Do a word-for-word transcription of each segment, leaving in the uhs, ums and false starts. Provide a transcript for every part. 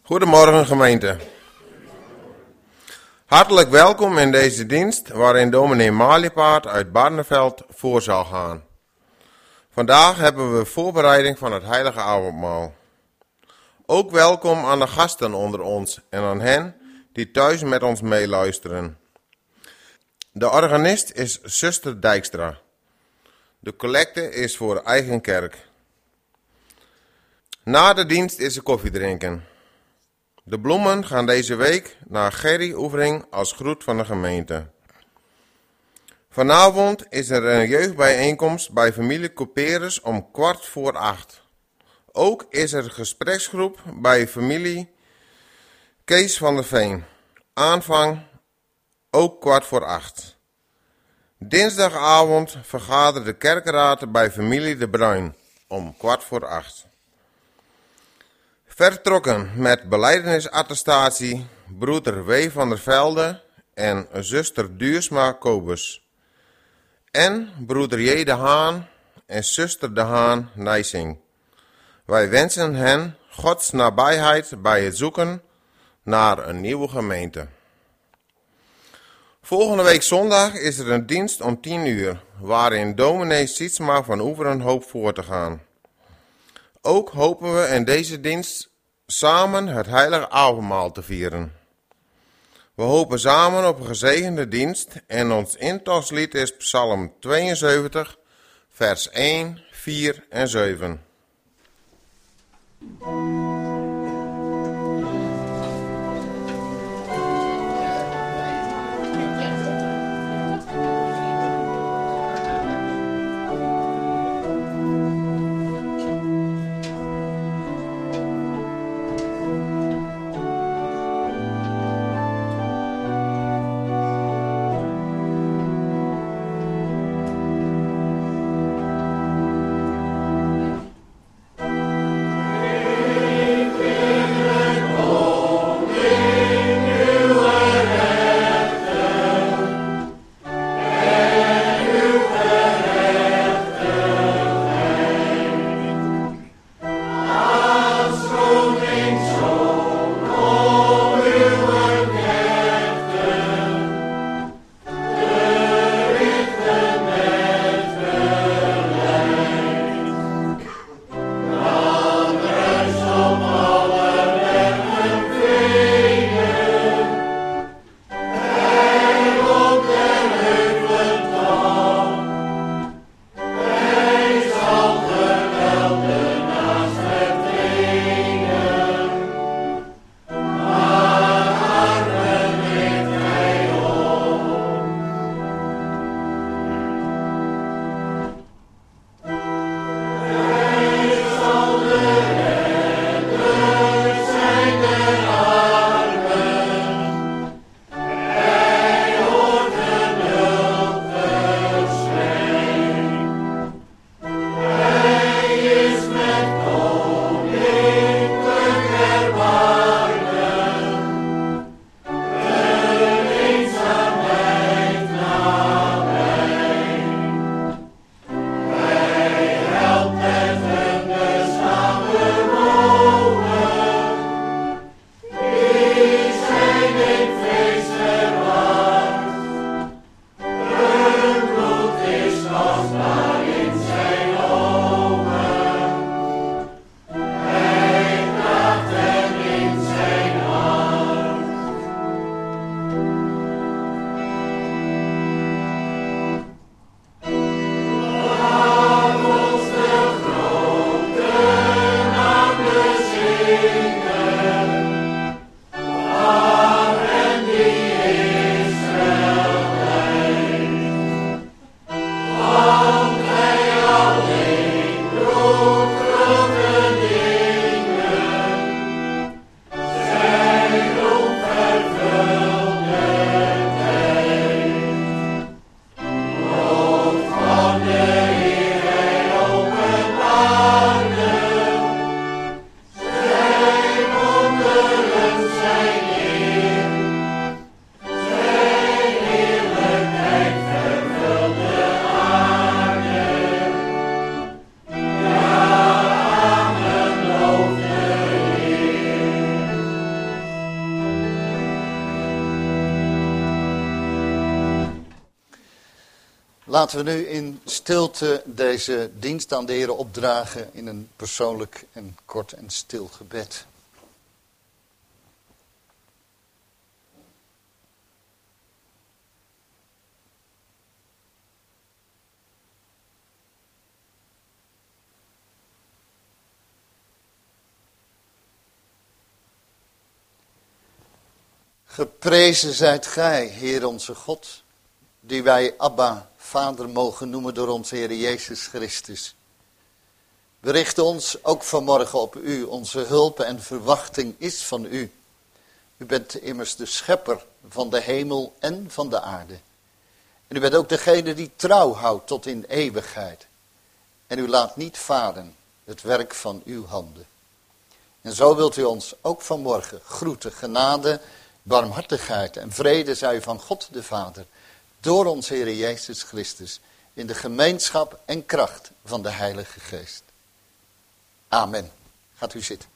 Goedemorgen gemeente. Hartelijk welkom in deze dienst waarin dominee Maliepaard uit Barneveld voor zal gaan. Vandaag hebben we voorbereiding van het heilige avondmaal. Ook welkom aan de gasten onder ons en aan hen die thuis met ons meeluisteren. De organist is zuster Dijkstra. De collecte is voor eigen kerk. Na de dienst is er koffie drinken. De bloemen gaan deze week naar Gerry Oevering als groet van de gemeente. Vanavond is er een jeugdbijeenkomst bij familie Couperus om kwart voor acht. Ook is er een gespreksgroep bij familie Kees van der Veen. Aanvang ook kwart voor acht. Dinsdagavond vergadert de kerkraad bij familie De Bruin om kwart voor acht. Vertrokken met belijdenis-attestatie broeder W. van der Velde en zuster Duursma Kobus. En broeder J. de Haan en zuster de Haan Nijsing. Wij wensen hen Gods nabijheid bij het zoeken naar een nieuwe gemeente. Volgende week zondag is er een dienst om tien uur, waarin dominee Sietsma van Oeveren hoopt voor te gaan. Ook hopen we in deze dienst samen het heilige avondmaal te vieren. We hopen samen op een gezegende dienst en ons intoslied is Psalm tweeënzeventig, vers één, vier en zeven. Laten we nu in stilte deze dienst aan de Heer opdragen in een persoonlijk en kort en stil gebed. Geprezen zijt gij, Heer onze God, die wij Abba, Vader mogen noemen door onze Heer Jezus Christus. We richten ons ook vanmorgen op u. Onze hulp en verwachting is van u. U bent immers de schepper van de hemel en van de aarde. En u bent ook degene die trouw houdt tot in eeuwigheid. En u laat niet varen het werk van uw handen. En zo wilt u ons ook vanmorgen groeten, genade, barmhartigheid en vrede zij van God de Vader, door onze Heer Jezus Christus, in de gemeenschap en kracht van de Heilige Geest. Amen. Gaat u zitten.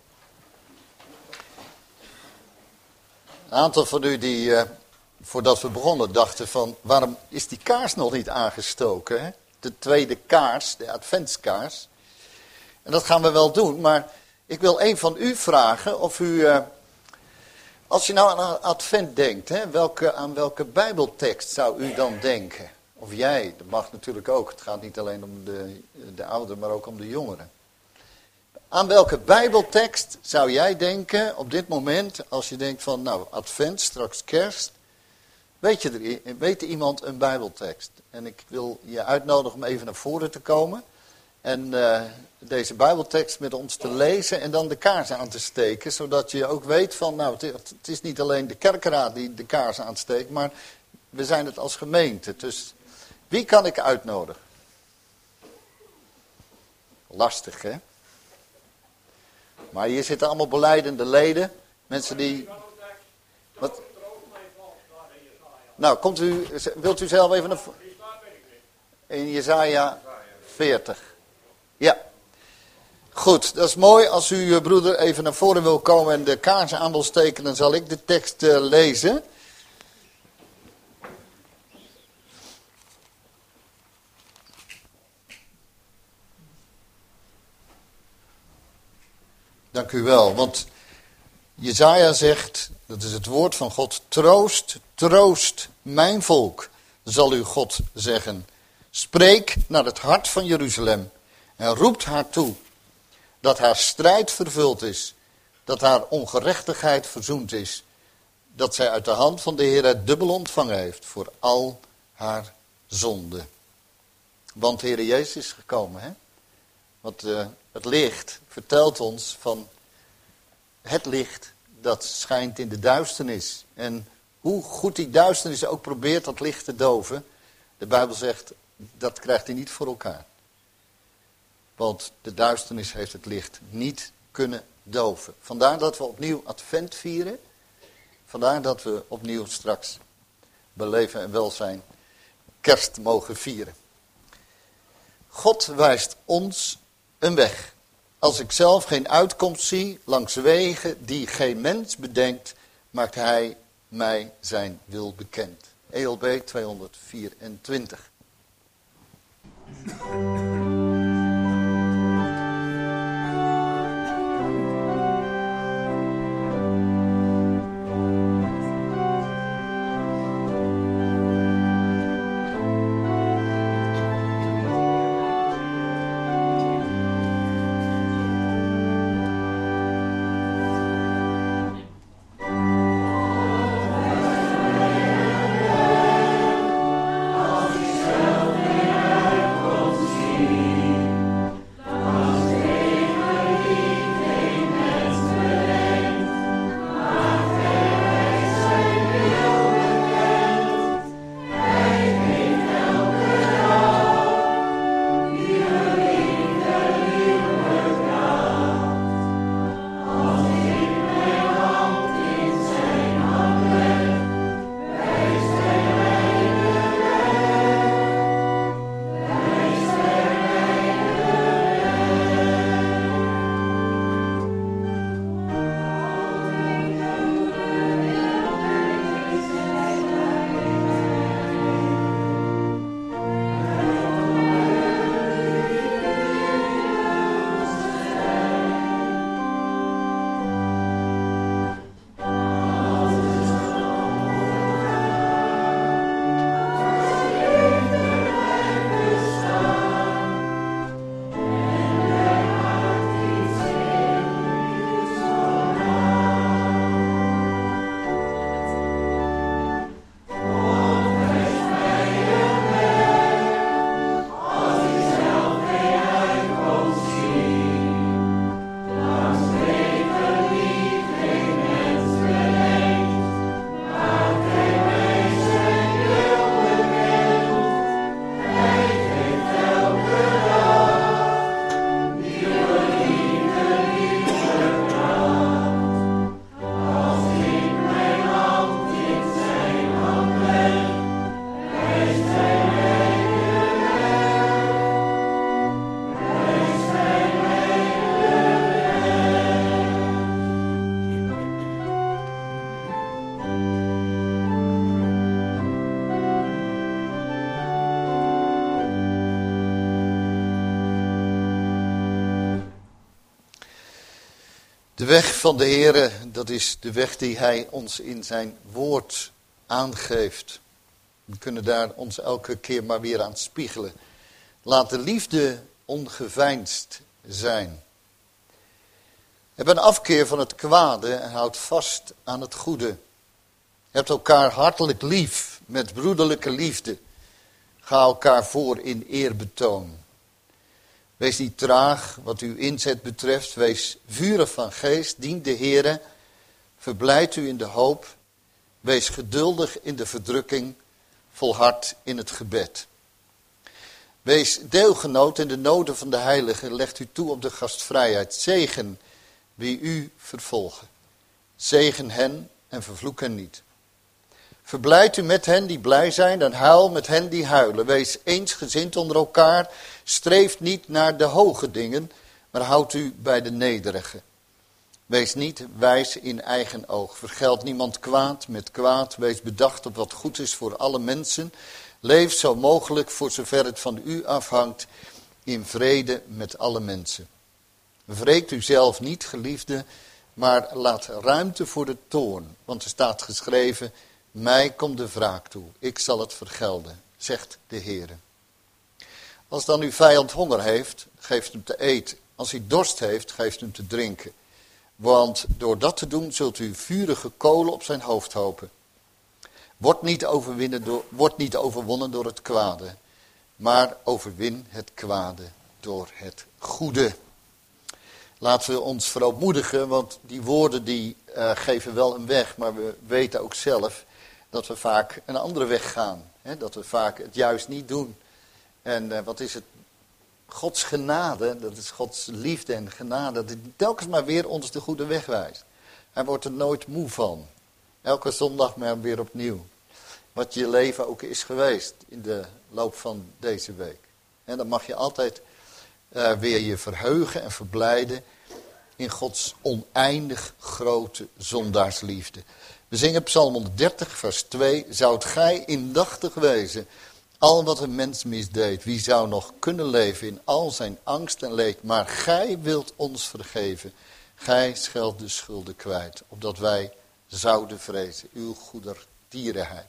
Een aantal van u die, uh, voordat we begonnen, dachten van, waarom is die kaars nog niet aangestoken? Hè? De tweede kaars, de adventskaars. En dat gaan we wel doen, maar ik wil een van u vragen of u, uh, als je nou aan advent denkt, hè, welke, aan welke bijbeltekst zou u dan denken? Of jij, dat mag natuurlijk ook, het gaat niet alleen om de, de ouderen, maar ook om de jongeren. Aan welke bijbeltekst zou jij denken op dit moment, als je denkt van, nou, advent, straks kerst. Weet, je er, weet er iemand een bijbeltekst? En ik wil je uitnodigen om even naar voren te komen. En uh, deze bijbeltekst met ons te lezen en dan de kaars aan te steken. Zodat je ook weet van, nou, het, het is niet alleen de kerkraad die de kaars aansteekt, maar we zijn het als gemeente. Dus wie kan ik uitnodigen? Lastig, hè? Maar hier zitten allemaal belijdende leden. Mensen die... Wat? Nou, komt u, wilt u zelf even naar voren? In Jesaja veertig. Ja. Goed, dat is mooi. Als u, broeder, even naar voren wil komen en de kaars aan wil steken, dan zal ik de tekst uh, lezen. Dank u wel, want Jesaja zegt, dat is het woord van God, troost, troost mijn volk, zal uw God zeggen. Spreek naar het hart van Jeruzalem en roept haar toe dat haar strijd vervuld is, dat haar ongerechtigheid verzoend is, dat zij uit de hand van de Heer het dubbel ontvangen heeft voor al haar zonde. Want de Heer Jezus is gekomen, hè? Want uh, het licht vertelt ons van het licht dat schijnt in de duisternis. En hoe goed die duisternis ook probeert dat licht te doven, de Bijbel zegt, dat krijgt hij niet voor elkaar. Want de duisternis heeft het licht niet kunnen doven. Vandaar dat we opnieuw advent vieren. Vandaar dat we opnieuw straks beleven en welzijn kerst mogen vieren. God wijst ons een weg. Als ik zelf geen uitkomst zie langs wegen die geen mens bedenkt, maakt hij mij zijn wil bekend. E L B tweehonderdvierentwintig. Amen. De weg van de Heere, dat is de weg die hij ons in zijn woord aangeeft. We kunnen daar ons elke keer maar weer aan spiegelen. Laat de liefde ongeveinsd zijn. Heb een afkeer van het kwade en houd vast aan het goede. Hebt elkaar hartelijk lief met broederlijke liefde. Ga elkaar voor in eerbetoon. Wees niet traag wat uw inzet betreft. Wees vurig van geest. Dien de Heere. Verblijd u in de hoop. Wees geduldig in de verdrukking. Volhard in het gebed. Wees deelgenoot in de noden van de heiligen. Legt u toe op de gastvrijheid. Zegen wie u vervolgen. Zegen hen en vervloek hen niet. Verblijd u met hen die blij zijn en huil met hen die huilen. Wees eensgezind onder elkaar. Streef niet naar de hoge dingen, maar houd u bij de nederige. Wees niet wijs in eigen oog. Vergeld niemand kwaad met kwaad. Wees bedacht op wat goed is voor alle mensen. Leef zo mogelijk, voor zover het van u afhangt, in vrede met alle mensen. Wreekt u zelf niet, geliefde, maar laat ruimte voor de toorn. Want er staat geschreven, mij komt de wraak toe. Ik zal het vergelden, zegt de Heer. Als dan uw vijand honger heeft, geeft hem te eten. Als hij dorst heeft, geeft hem te drinken. Want door dat te doen zult u vurige kolen op zijn hoofd hopen. Wordt niet, overwinnen door, wordt niet overwonnen door het kwade, maar overwin het kwade door het goede. Laten we ons verootmoedigen, want die woorden die uh, geven wel een weg, maar we weten ook zelf dat we vaak een andere weg gaan. Hè? Dat we vaak het juist niet doen. En uh, wat is het? Gods genade, dat is Gods liefde en genade, dat telkens maar weer ons de goede weg wijst. Hij wordt er nooit moe van. Elke zondag maar weer opnieuw. Wat je leven ook is geweest in de loop van deze week. En dan mag je altijd uh, weer je verheugen en verblijden in Gods oneindig grote zondaarsliefde. We zingen Psalm honderddertig vers twee. Zoudt gij indachtig wezen, al wat een mens misdeed, wie zou nog kunnen leven in al zijn angst en leed? Maar gij wilt ons vergeven. Gij scheldt de schulden kwijt, opdat wij zouden vrezen, uw goedertierenheid.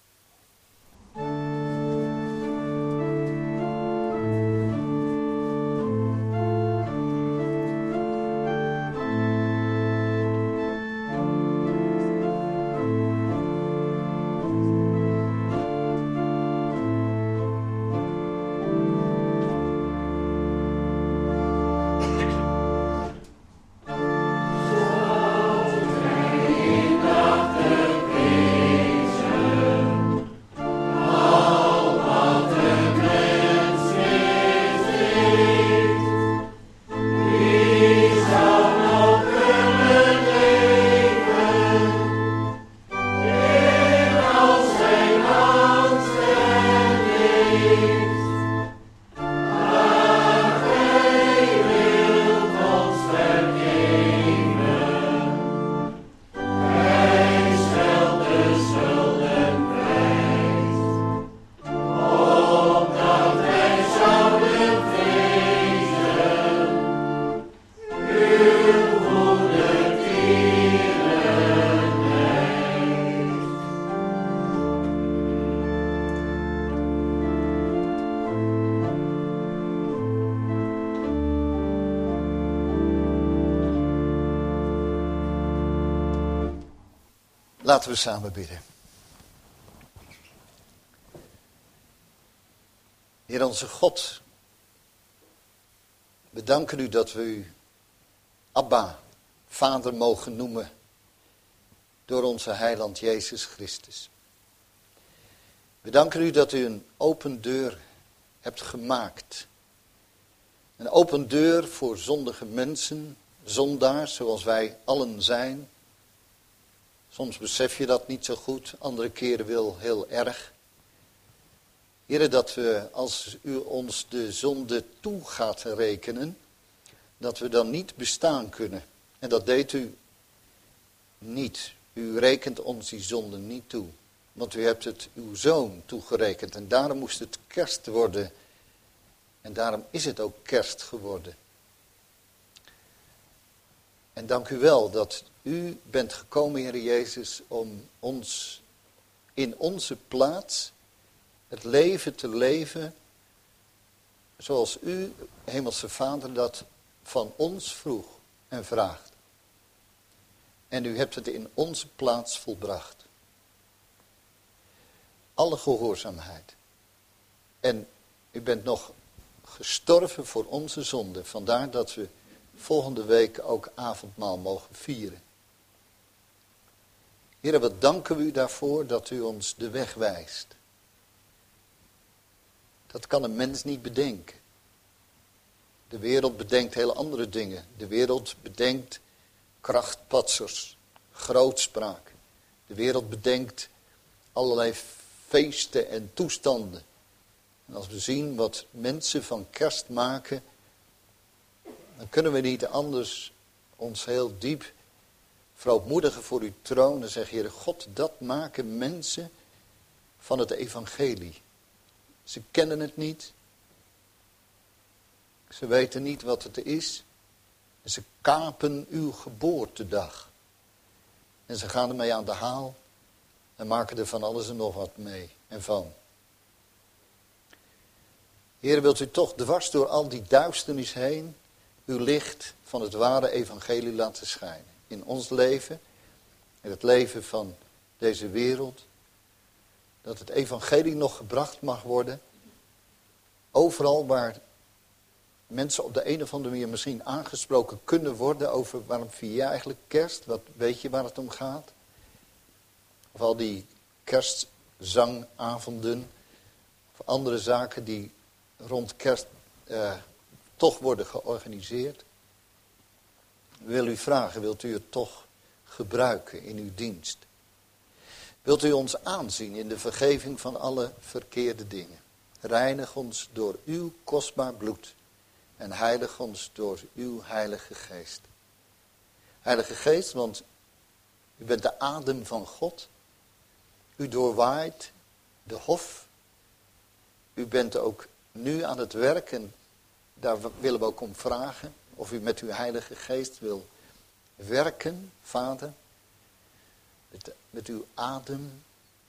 Laten we samen bidden. Heer onze God, we danken u dat we u Abba, Vader mogen noemen door onze heiland Jezus Christus. We danken u dat u een open deur hebt gemaakt. Een open deur voor zondige mensen, zondaars zoals wij allen zijn. Soms besef je dat niet zo goed, andere keren wel heel erg. Heere, dat we, als u ons de zonde toe gaat rekenen, dat we dan niet bestaan kunnen. En dat deed u niet. U rekent ons die zonde niet toe. Want u hebt het uw zoon toegerekend. En daarom moest het kerst worden. En daarom is het ook kerst geworden. En dank u wel dat u bent gekomen, Heer Jezus, om ons in onze plaats het leven te leven zoals u, Hemelse Vader, dat van ons vroeg en vraagt. En u hebt het in onze plaats volbracht. Alle gehoorzaamheid. En u bent nog gestorven voor onze zonde. Vandaar dat we volgende week ook avondmaal mogen vieren. Heer, wat danken we u daarvoor dat u ons de weg wijst. Dat kan een mens niet bedenken. De wereld bedenkt hele andere dingen. De wereld bedenkt krachtpatsers, grootspraak. De wereld bedenkt allerlei feesten en toestanden. En als we zien wat mensen van kerst maken, dan kunnen we niet anders ons heel diep verootmoedigen voor uw troon en zeggen, Heere God, dat maken mensen van het evangelie. Ze kennen het niet. Ze weten niet wat het is. En ze kapen uw geboortedag. En ze gaan ermee aan de haal en maken er van alles en nog wat mee en van. Heer, wilt u toch dwars door al die duisternis heen uw licht van het ware evangelie laten schijnen. In ons leven, in het leven van deze wereld. Dat het evangelie nog gebracht mag worden. Overal waar mensen op de een of andere manier misschien aangesproken kunnen worden over waarom vier je eigenlijk kerst? Wat weet je waar het om gaat? Of al die kerstzangavonden. Of andere zaken die rond kerst eh, toch worden georganiseerd. Wil u vragen, wilt u het toch gebruiken in uw dienst? Wilt u ons aanzien in de vergeving van alle verkeerde dingen? Reinig ons door uw kostbaar bloed. En heilig ons door uw heilige geest. Heilige geest, want u bent de adem van God. U doorwaait de hof. U bent ook nu aan het werk en daar willen we ook om vragen. Of u met uw heilige geest wil werken, Vader. Met, met uw adem.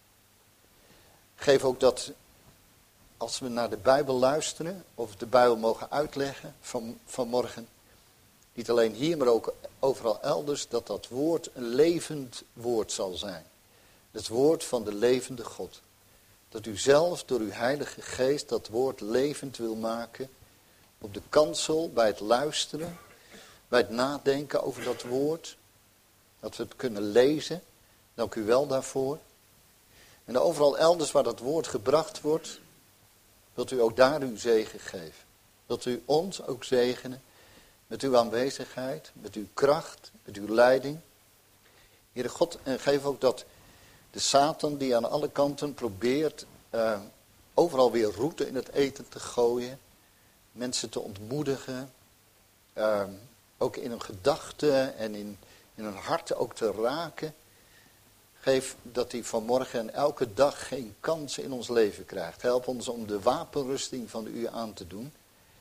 Geef ook dat als we naar de Bijbel luisteren, of de Bijbel mogen uitleggen van, vanmorgen, niet alleen hier, maar ook overal elders, dat dat woord een levend woord zal zijn. Het woord van de levende God. Dat u zelf door uw heilige geest dat woord levend wil maken, op de kansel, bij het luisteren, bij het nadenken over dat woord, dat we het kunnen lezen. Dank u wel daarvoor. En overal elders waar dat woord gebracht wordt, wilt u ook daar uw zegen geven. Wilt u ons ook zegenen met uw aanwezigheid, met uw kracht, met uw leiding. Heere God, en geef ook dat de Satan die aan alle kanten probeert uh, overal weer route in het eten te gooien. Mensen te ontmoedigen. Uh, ook in hun gedachten en in, in hun hart ook te raken. Geef dat hij vanmorgen en elke dag geen kans in ons leven krijgt. Help ons om de wapenrusting van u aan te doen.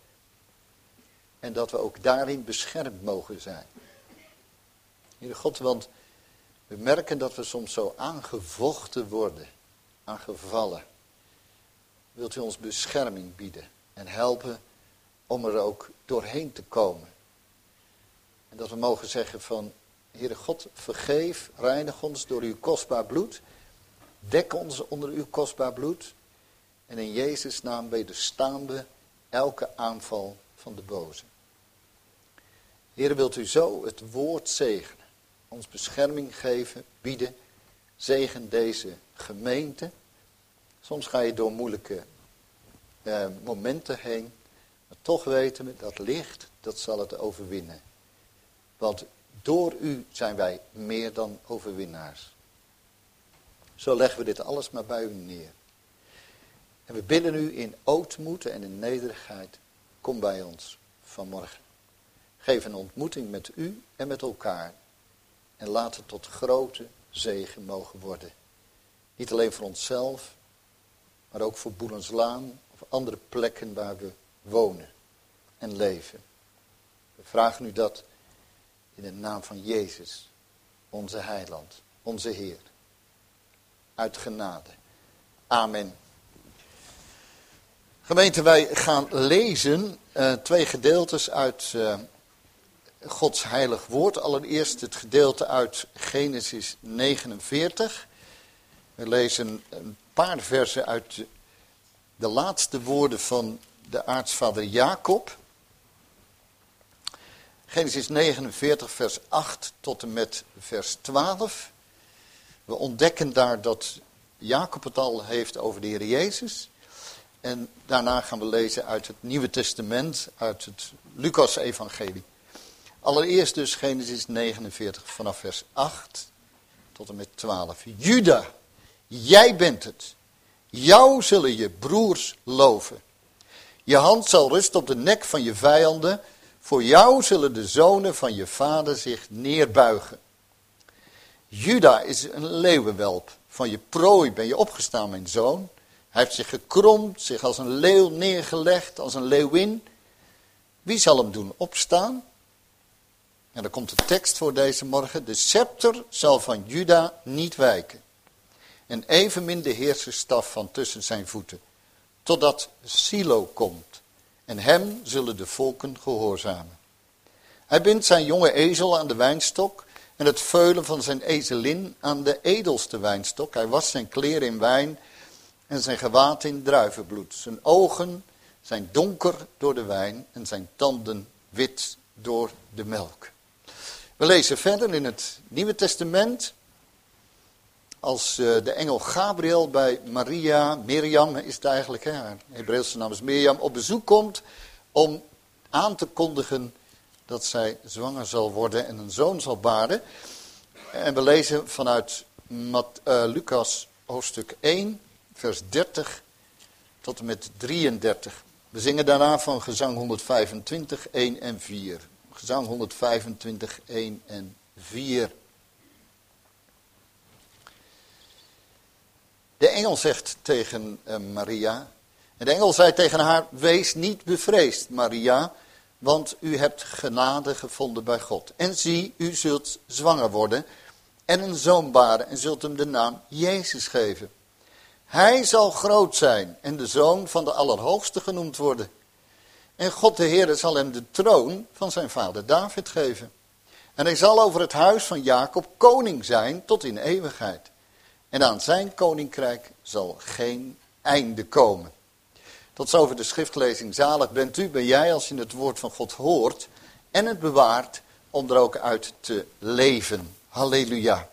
En dat we ook daarin beschermd mogen zijn. Heere God, want we merken dat we soms zo aangevochten worden. Aangevallen. Wilt u ons bescherming bieden. En helpen om er ook doorheen te komen. En dat we mogen zeggen van, Heere God, vergeef, reinig ons door uw kostbaar bloed. Dek ons onder uw kostbaar bloed. En in Jezus' naam wederstaan we elke aanval van de boze. Heere, wilt u zo het woord zegenen. Ons bescherming geven, bieden. Zegen deze gemeente. Soms ga je door moeilijke eh, momenten heen. Maar toch weten we dat licht, dat zal het overwinnen. Want door u zijn wij meer dan overwinnaars. Zo leggen we dit alles maar bij u neer. En we bidden u in ootmoed en in nederigheid. Kom bij ons vanmorgen. Geef een ontmoeting met u en met elkaar. En laat het tot grote zegen mogen worden. Niet alleen voor onszelf, maar ook voor Boelenslaan of andere plekken waar we wonen en leven. We vragen u dat In de naam van Jezus, onze heiland, onze Heer. Uit genade. Amen. Gemeente, wij gaan lezen uh, twee gedeeltes uit uh, Gods heilig woord. Allereerst het gedeelte uit Genesis negenenveertig. We lezen een paar versen uit de, de laatste woorden van de aartsvader Jacob. Genesis negenenveertig, vers acht tot en met vers twaalf. We ontdekken daar dat Jacob het al heeft over de Heer Jezus. En daarna gaan we lezen uit het Nieuwe Testament, uit het Lucas-evangelie. Allereerst dus Genesis negenenveertig vanaf vers acht tot en met twaalf. Juda, jij bent het. Jou zullen je broers loven. Je hand zal rusten op de nek van je vijanden. Voor jou zullen de zonen van je vader zich neerbuigen. Juda is een leeuwenwelp. Van je prooi ben je opgestaan, mijn zoon. Hij heeft zich gekromd, zich als een leeuw neergelegd, als een leeuwin. Wie zal hem doen opstaan? En dan komt de tekst voor deze morgen. De scepter zal van Juda niet wijken. En evenmin de heerserstaf van tussen zijn voeten. Totdat Silo komt. En hem zullen de volken gehoorzamen. Hij bindt zijn jonge ezel aan de wijnstok. En het veulen van zijn ezelin aan de edelste wijnstok. Hij wast zijn kleren in wijn. En zijn gewaad in druivenbloed. Zijn ogen zijn donker door de wijn. En zijn tanden wit door de melk. We lezen verder in het Nieuwe Testament. Als uh, de engel Gabriel bij Maria, Mirjam is het eigenlijk, hè, haar Hebreeuwse naam is Mirjam, op bezoek komt om aan te kondigen dat zij zwanger zal worden en een zoon zal baren. En we lezen vanuit Mat, uh, Lucas hoofdstuk één, vers dertig tot en met drieëndertig. We zingen daarna van gezang honderdvijfentwintig, één en vier. Gezang honderdvijfentwintig, één en vier. De engel zegt tegen uh, Maria, en de engel zei tegen haar, wees niet bevreesd, Maria, want u hebt genade gevonden bij God. En zie, u zult zwanger worden en een zoon baren en zult hem de naam Jezus geven. Hij zal groot zijn en de zoon van de Allerhoogste genoemd worden. En God de Heere zal hem de troon van zijn vader David geven. En hij zal over het huis van Jacob koning zijn tot in eeuwigheid. En aan zijn koninkrijk zal geen einde komen. Tot zover de schriftlezing. Zalig bent u, ben jij als je het woord van God hoort en het bewaart om er ook uit te leven. Halleluja.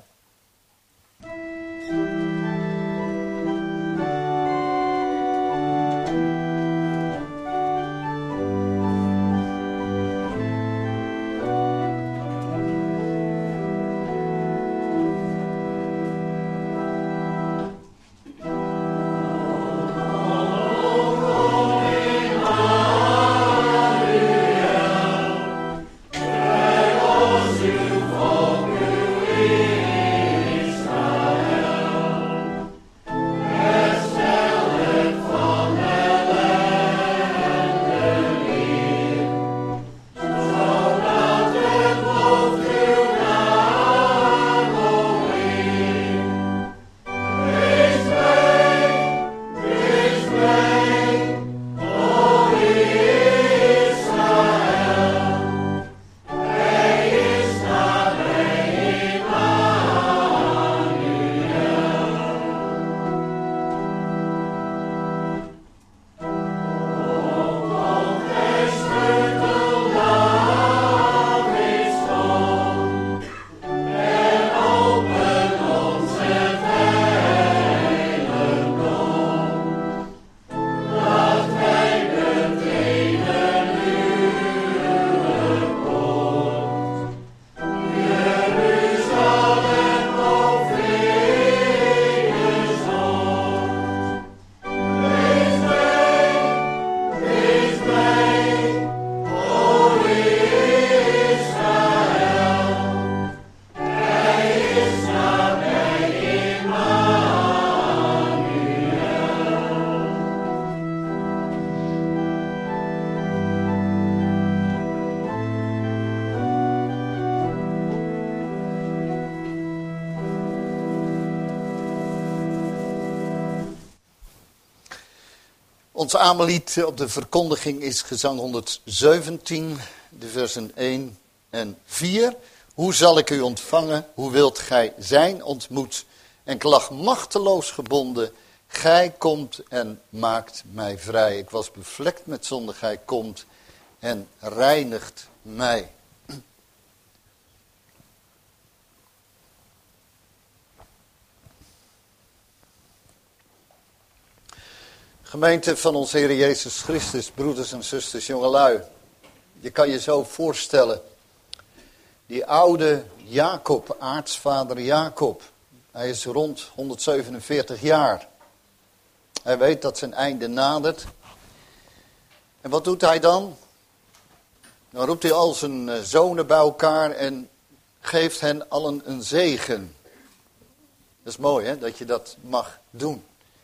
Hey, Ons aanbelied op de verkondiging is gezang honderdzeventien, de versen één en vier. Hoe zal ik u ontvangen? Hoe wilt gij zijn ontmoet? En ik lag machteloos gebonden. Gij komt en maakt mij vrij. Ik was bevlekt met zonde. Gij komt en reinigt mij. Gemeente van onze Heer Jezus Christus, broeders en zusters, jongelui. Je kan je zo voorstellen. Die oude Jacob, aartsvader Jacob. Hij is rond honderdzevenenveertig jaar. Hij weet dat zijn einde nadert. En wat doet hij dan? Dan roept hij al zijn zonen bij elkaar en geeft hen allen een zegen. Dat is mooi, hè, dat je dat mag doen.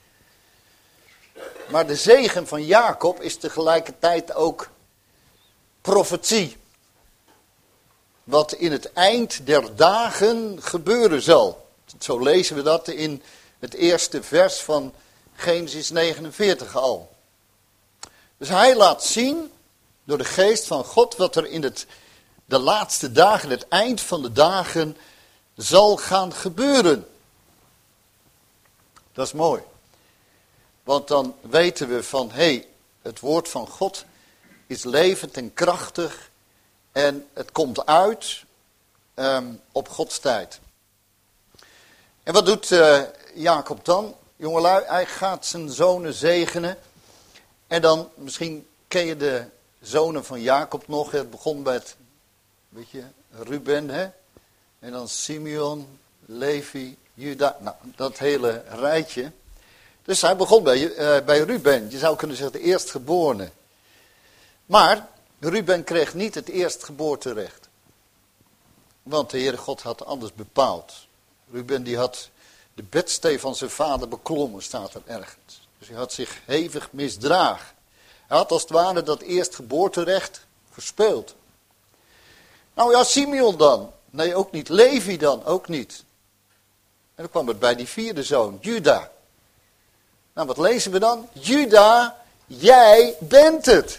Maar de zegen van Jacob is tegelijkertijd ook profetie. Wat in het eind der dagen gebeuren zal. Zo lezen we dat in het eerste vers van Genesis negenenveertig al. Dus hij laat zien, door de geest van God, wat er in het, de laatste dagen, het eind van de dagen, zal gaan gebeuren. Dat is mooi. Want dan weten we van, hé, hey, het woord van God is levend en krachtig en het komt uit um, op Gods tijd. En wat doet uh, Jacob dan? Jongelui, hij gaat zijn zonen zegenen. En dan, misschien ken je de zonen van Jacob nog. Het begon met, weet je, Ruben, hè? En dan Simeon, Levi, Juda. Nou, dat hele rijtje. Dus hij begon bij, uh, bij Ruben. Je zou kunnen zeggen de eerstgeborene. Maar Ruben kreeg niet het eerstgeboorterecht. Want de Heere God had anders bepaald. Ruben die had de bedstee van zijn vader beklommen, staat er ergens. Dus hij had zich hevig misdragen. Hij had als het ware dat eerstgeboorterecht verspeeld. Nou ja, Simeon dan? Nee, ook niet. Levi dan? Ook niet. En dan kwam het bij die vierde zoon, Juda. Nou, wat lezen we dan? Juda, jij bent het.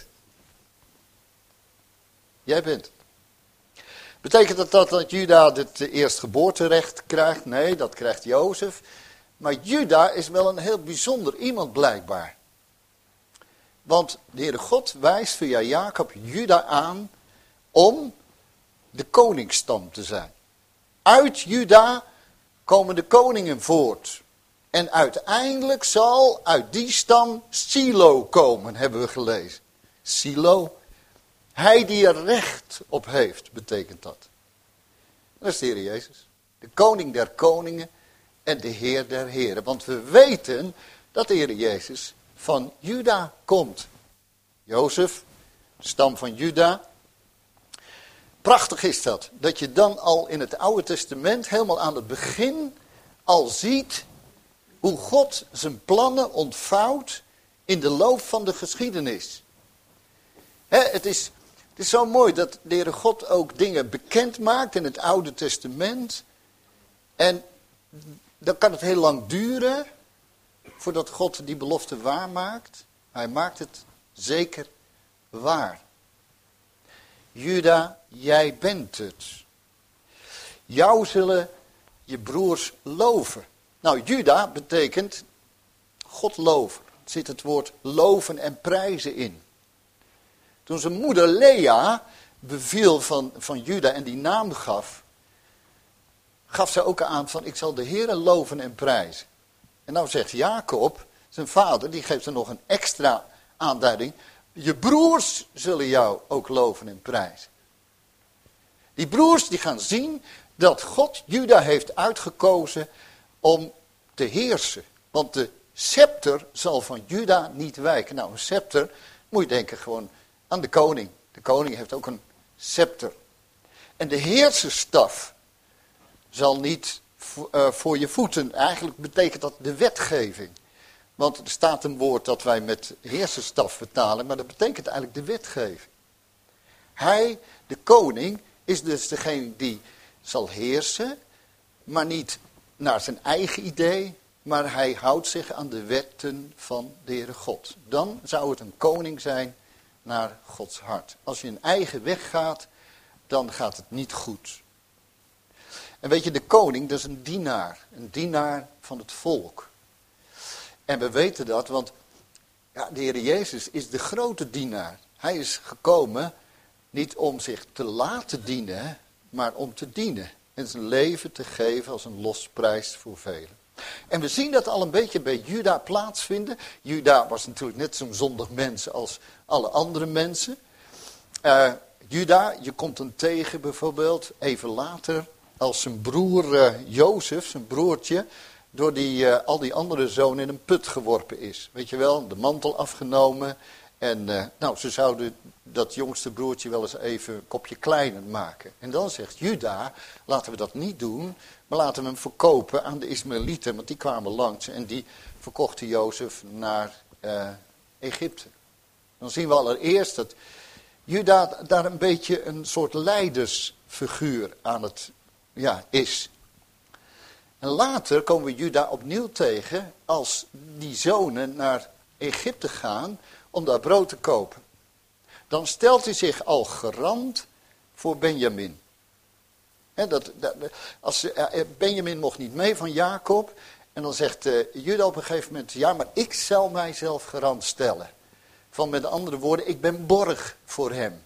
Jij bent het. Betekent dat dat, dat Juda het eerstgeboorterecht krijgt? Nee, dat krijgt Jozef. Maar Juda is wel een heel bijzonder iemand blijkbaar. Want de Heere God wijst via Jacob Juda aan om de koningsstam te zijn. Uit Juda komen de koningen voort. En uiteindelijk zal uit die stam Silo komen, hebben we gelezen. Silo, hij die er recht op heeft, betekent dat. Dat is de Heer Jezus. De koning der koningen en de Heer der heren. Want we weten dat de Heer Jezus van Juda komt. Jozef, de stam van Juda. Prachtig is dat. Dat je dan al in het Oude Testament, helemaal aan het begin, al ziet hoe God zijn plannen ontvouwt in de loop van de geschiedenis. He, het, is, het is zo mooi dat de Heere God ook dingen bekend maakt in het Oude Testament. En dan kan het heel lang duren voordat God die belofte waarmaakt. Hij maakt het zeker waar. Juda, jij bent het. Jou zullen je broers loven. Nou, Juda betekent God loven. Er zit het woord loven en prijzen in. Toen zijn moeder Lea beviel van, van Juda en die naam gaf, gaf ze ook aan van ik zal de Heere loven en prijzen. En nou zegt Jacob, zijn vader, die geeft er nog een extra aanduiding. Je broers zullen jou ook loven en prijzen. Die broers die gaan zien dat God Juda heeft uitgekozen om te heersen. Want de scepter zal van Juda niet wijken. Nou, een scepter, moet je denken gewoon aan de koning. De koning heeft ook een scepter. En de heerserstaf zal niet uh, voor je voeten. Eigenlijk betekent dat de wetgeving. Want er staat een woord dat wij met heerserstaf vertalen, maar dat betekent eigenlijk de wetgeving. Hij, de koning, is dus degene die zal heersen, maar niet naar zijn eigen idee, maar hij houdt zich aan de wetten van de Heere God. Dan zou het een koning zijn naar Gods hart. Als je een eigen weg gaat, dan gaat het niet goed. En weet je, de koning, dat is een dienaar. Een dienaar van het volk. En we weten dat, want ja, de Heer Jezus is de grote dienaar. Hij is gekomen niet om zich te laten dienen, maar om te dienen. En zijn leven te geven als een losprijs voor velen. En we zien dat al een beetje bij Juda plaatsvinden. Juda was natuurlijk net zo'n zondig mens als alle andere mensen. Uh, Juda, je komt hem tegen bijvoorbeeld even later als zijn broer uh, Jozef, zijn broertje, door die, uh, al die andere zonen in een put geworpen is. Weet je wel, de mantel afgenomen. En uh, nou, ze zouden dat jongste broertje wel eens even een kopje kleiner maken. En dan zegt Juda, laten we dat niet doen, maar laten we hem verkopen aan de Ismaëlieten. Want die kwamen langs en die verkochten Jozef naar uh, Egypte. Dan zien we allereerst dat Juda daar een beetje een soort leidersfiguur aan het ja, is. En later komen we Juda opnieuw tegen als die zonen naar Egypte gaan om daar brood te kopen. Dan stelt hij zich al garant voor Benjamin. He, dat, dat, als, uh, Benjamin mocht niet mee van Jacob. En dan zegt uh, Juda op een gegeven moment, ja, maar ik zal mijzelf garant stellen. Van met andere woorden, ik ben borg voor hem.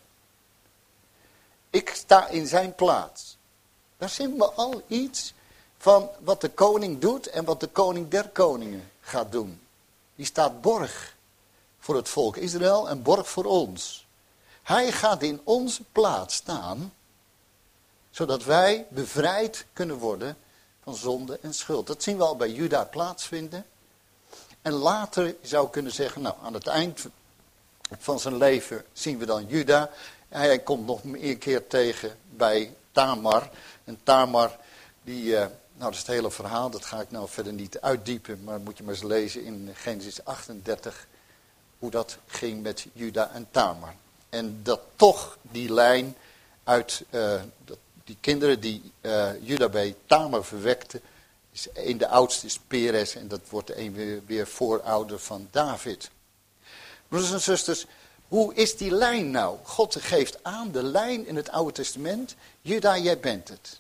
Ik sta in zijn plaats. Daar zien we al iets van wat de koning doet en wat de koning der koningen gaat doen. Die staat borg voor het volk Israël en borg voor ons. Hij gaat in onze plaats staan, zodat wij bevrijd kunnen worden van zonde en schuld. Dat zien we al bij Juda plaatsvinden. En later zou ik kunnen zeggen, nou aan het eind van zijn leven zien we dan Juda. Hij komt nog een keer tegen bij Tamar. En Tamar, die, uh, nou dat is het hele verhaal, dat ga ik nou verder niet uitdiepen, maar moet je maar eens lezen in Genesis achtendertig, hoe dat ging met Juda en Tamar. En dat toch die lijn uit, uh, dat, die kinderen die uh, Juda bij Tamar verwekte, is een de oudste is Perez en dat wordt een weer, weer voorouder van David. Broeders en zusters, hoe is die lijn nou? God geeft aan de lijn in het Oude Testament. Juda, jij bent het.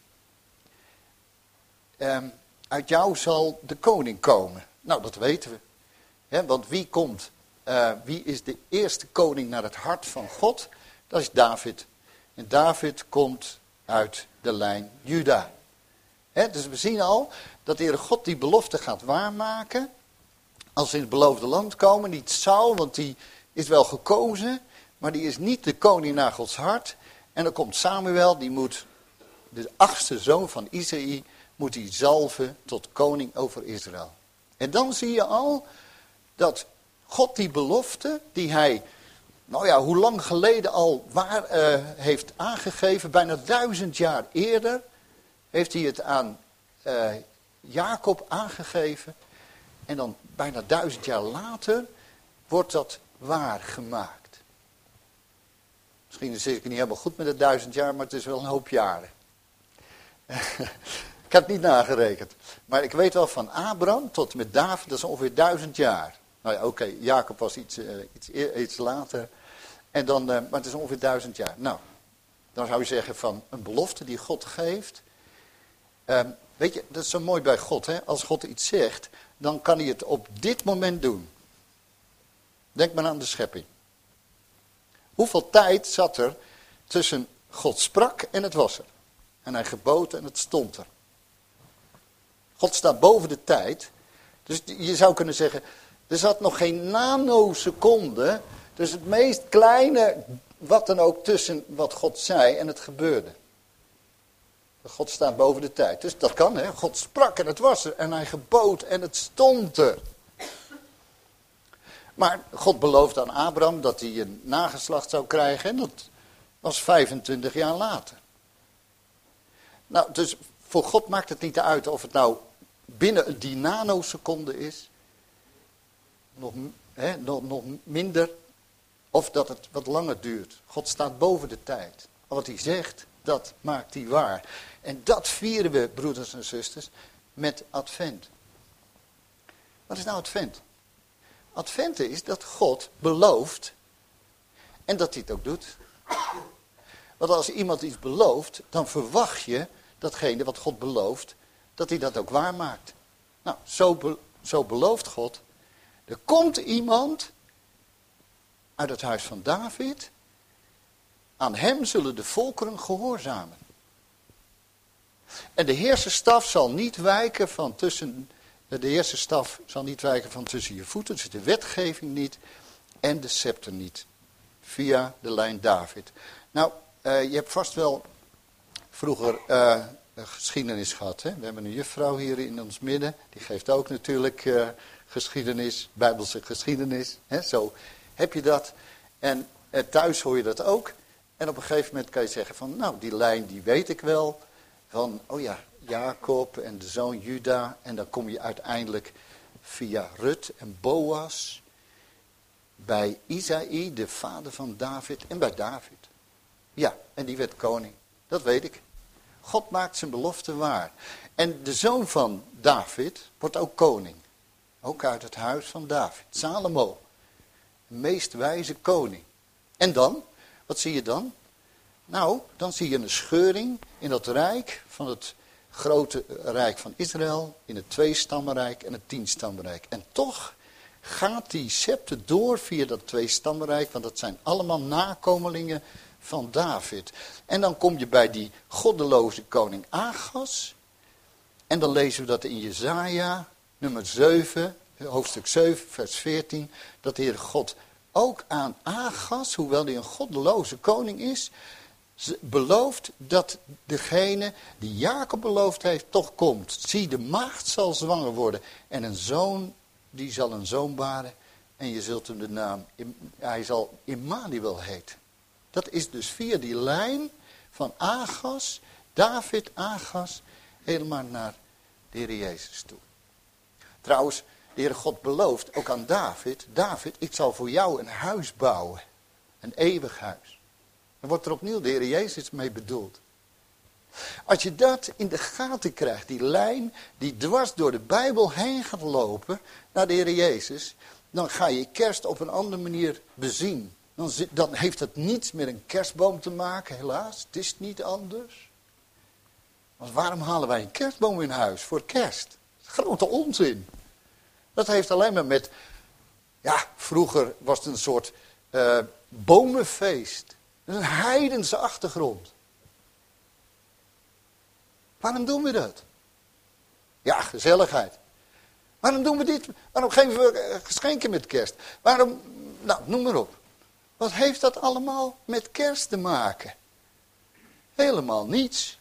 Um, uit jou zal de koning komen. Nou, dat weten we. He, want wie komt, uh, wie is de eerste koning naar het hart van God? Dat is David. En David komt uit de lijn Juda. He, dus we zien al dat de Heere God die belofte gaat waarmaken. Als ze in het beloofde land komen, niet Saul, want die is wel gekozen, maar die is niet de koning naar Gods hart. En dan komt Samuel, die moet, de achtste zoon van Isaïe, moet hij zalven tot koning over Israël. En dan zie je al dat God die belofte, die hij, nou ja, hoe lang geleden al waar uh, heeft aangegeven, bijna duizend jaar eerder, heeft hij het aan uh, Jacob aangegeven. En dan bijna duizend jaar later wordt dat waargemaakt. Misschien zit ik niet helemaal goed met het duizend jaar, maar het is wel een hoop jaren. Ik heb het niet nagerekend. Maar ik weet wel van Abraham tot met David, dat is ongeveer duizend jaar. Nou ja, oké, okay, Jacob was iets, uh, iets, iets later. En dan, uh, maar het is ongeveer duizend jaar. Nou, dan zou je zeggen van een belofte die God geeft. Um, weet je, dat is zo mooi bij God. Hè? Als God iets zegt, dan kan hij het op dit moment doen. Denk maar aan de schepping. Hoeveel tijd zat er tussen God sprak en het was er. En hij gebood en het stond er. God staat boven de tijd. Dus je zou kunnen zeggen, er zat nog geen nanoseconde. Dus het meest kleine, wat dan ook, tussen wat God zei en het gebeurde. God staat boven de tijd. Dus dat kan, hè. God sprak en het was er. En hij gebood en het stond er. Maar God beloofde aan Abraham dat hij een nageslacht zou krijgen. En dat was vijfentwintig jaar later. Nou, dus voor God maakt het niet uit of het nou binnen die nanoseconde is. Nog, hè, nog, nog minder. Of dat het wat langer duurt. God staat boven de tijd. Wat hij zegt, dat maakt hij waar. En dat vieren we, broeders en zusters, met Advent. Wat is nou advent? Advent is dat God belooft en dat hij het ook doet. Want als iemand iets belooft, dan verwacht je datgene wat God belooft, dat hij dat ook waarmaakt. Nou, zo, be, zo belooft God. Er komt iemand uit het huis van David. Aan hem zullen de volkeren gehoorzamen. En de heerserstaf zal niet wijken van tussen... De heerserstaf zal niet wijken van tussen je voeten. Dus de wetgeving niet en de scepter niet. Via de lijn David. Nou, uh, je hebt vast wel vroeger uh, geschiedenis gehad. Hè? We hebben een juffrouw hier in ons midden. Die geeft ook natuurlijk uh, geschiedenis, bijbelse geschiedenis. Hè? Zo heb je dat. En uh, thuis hoor je dat ook. En op een gegeven moment kan je zeggen van, nou, die lijn die weet ik wel. Van, oh ja, Jacob en de zoon Juda. En dan kom je uiteindelijk via Rut en Boas bij Isaï, de vader van David, en bij David. Ja, en die werd koning. Dat weet ik. God maakt zijn belofte waar. En de zoon van David wordt ook koning. Ook uit het huis van David. Salomo. De meest wijze koning. En dan? Wat zie je dan? Nou, dan zie je een scheuring in dat rijk van het grote rijk van Israël. In het tweestammenrijk en het tienstammenrijk. En toch gaat die scepter door via dat tweestammenrijk. Want dat zijn allemaal nakomelingen van David. En dan kom je bij die goddeloze koning Agas. En dan lezen we dat in Jesaja, nummer zeven, hoofdstuk zeven, vers veertien. Dat de Heer God ook aan Agas, hoewel hij een goddeloze koning is, belooft dat degene die Jacob beloofd heeft toch komt. Zie, de maagd zal zwanger worden en een zoon, die zal een zoon baren. En je zult hem de naam, hij zal Immanuel heten. Dat is dus via die lijn van Agas, David, Agas, helemaal naar de Heer Jezus toe. Trouwens, de Heer God belooft ook aan David, David, ik zal voor jou een huis bouwen. Een eeuwig huis. Dan wordt er opnieuw de Heer Jezus mee bedoeld. Als je dat in de gaten krijgt, die lijn die dwars door de Bijbel heen gaat lopen naar de Heer Jezus, dan ga je kerst op een andere manier bezien. Dan, zit, dan heeft het niets met een kerstboom te maken, helaas. Het is niet anders. Want waarom halen wij een kerstboom in huis voor kerst? Grote onzin. Dat heeft alleen maar met, ja, vroeger was het een soort uh, bomenfeest. Dat is een heidense achtergrond. Waarom doen we dat? Ja, gezelligheid. Waarom doen we dit? Waarom geven we geschenken met kerst? Waarom, nou, noem maar op. Wat heeft dat allemaal met kerst te maken? Helemaal niets.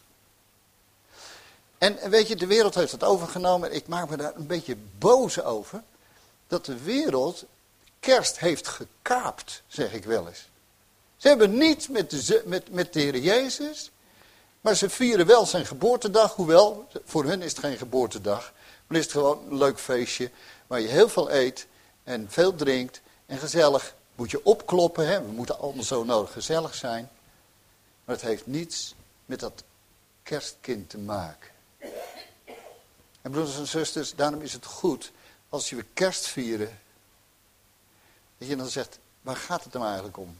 En weet je, de wereld heeft het overgenomen. Ik maak me daar een beetje boos over. Dat de wereld kerst heeft gekaapt, zeg ik wel eens. Ze hebben niets met de, met, met de Heer Jezus. Maar ze vieren wel zijn geboortedag. Hoewel, voor hun is het geen geboortedag. Maar is het gewoon een leuk feestje. Waar je heel veel eet en veel drinkt. En gezellig moet je opkloppen. Hè? We moeten allemaal zo nodig gezellig zijn. Maar het heeft niets met dat kerstkind te maken. En broeders en zusters, daarom is het goed als je kerst vieren. Dat je dan zegt, waar gaat het dan eigenlijk om?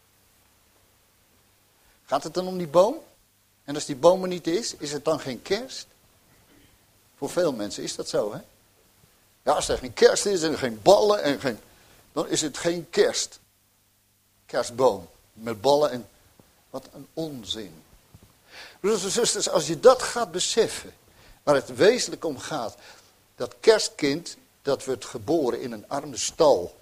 Gaat het dan om die boom? En als die boom er niet is, is het dan geen kerst? Voor veel mensen is dat zo, hè? Ja, als er geen kerst is en geen ballen en geen... dan is het geen kerst. Kerstboom. Met ballen en... Wat een onzin. Broeders en zusters, als je dat gaat beseffen, waar het wezenlijk om gaat. Dat kerstkind, dat werd geboren in een arme stal.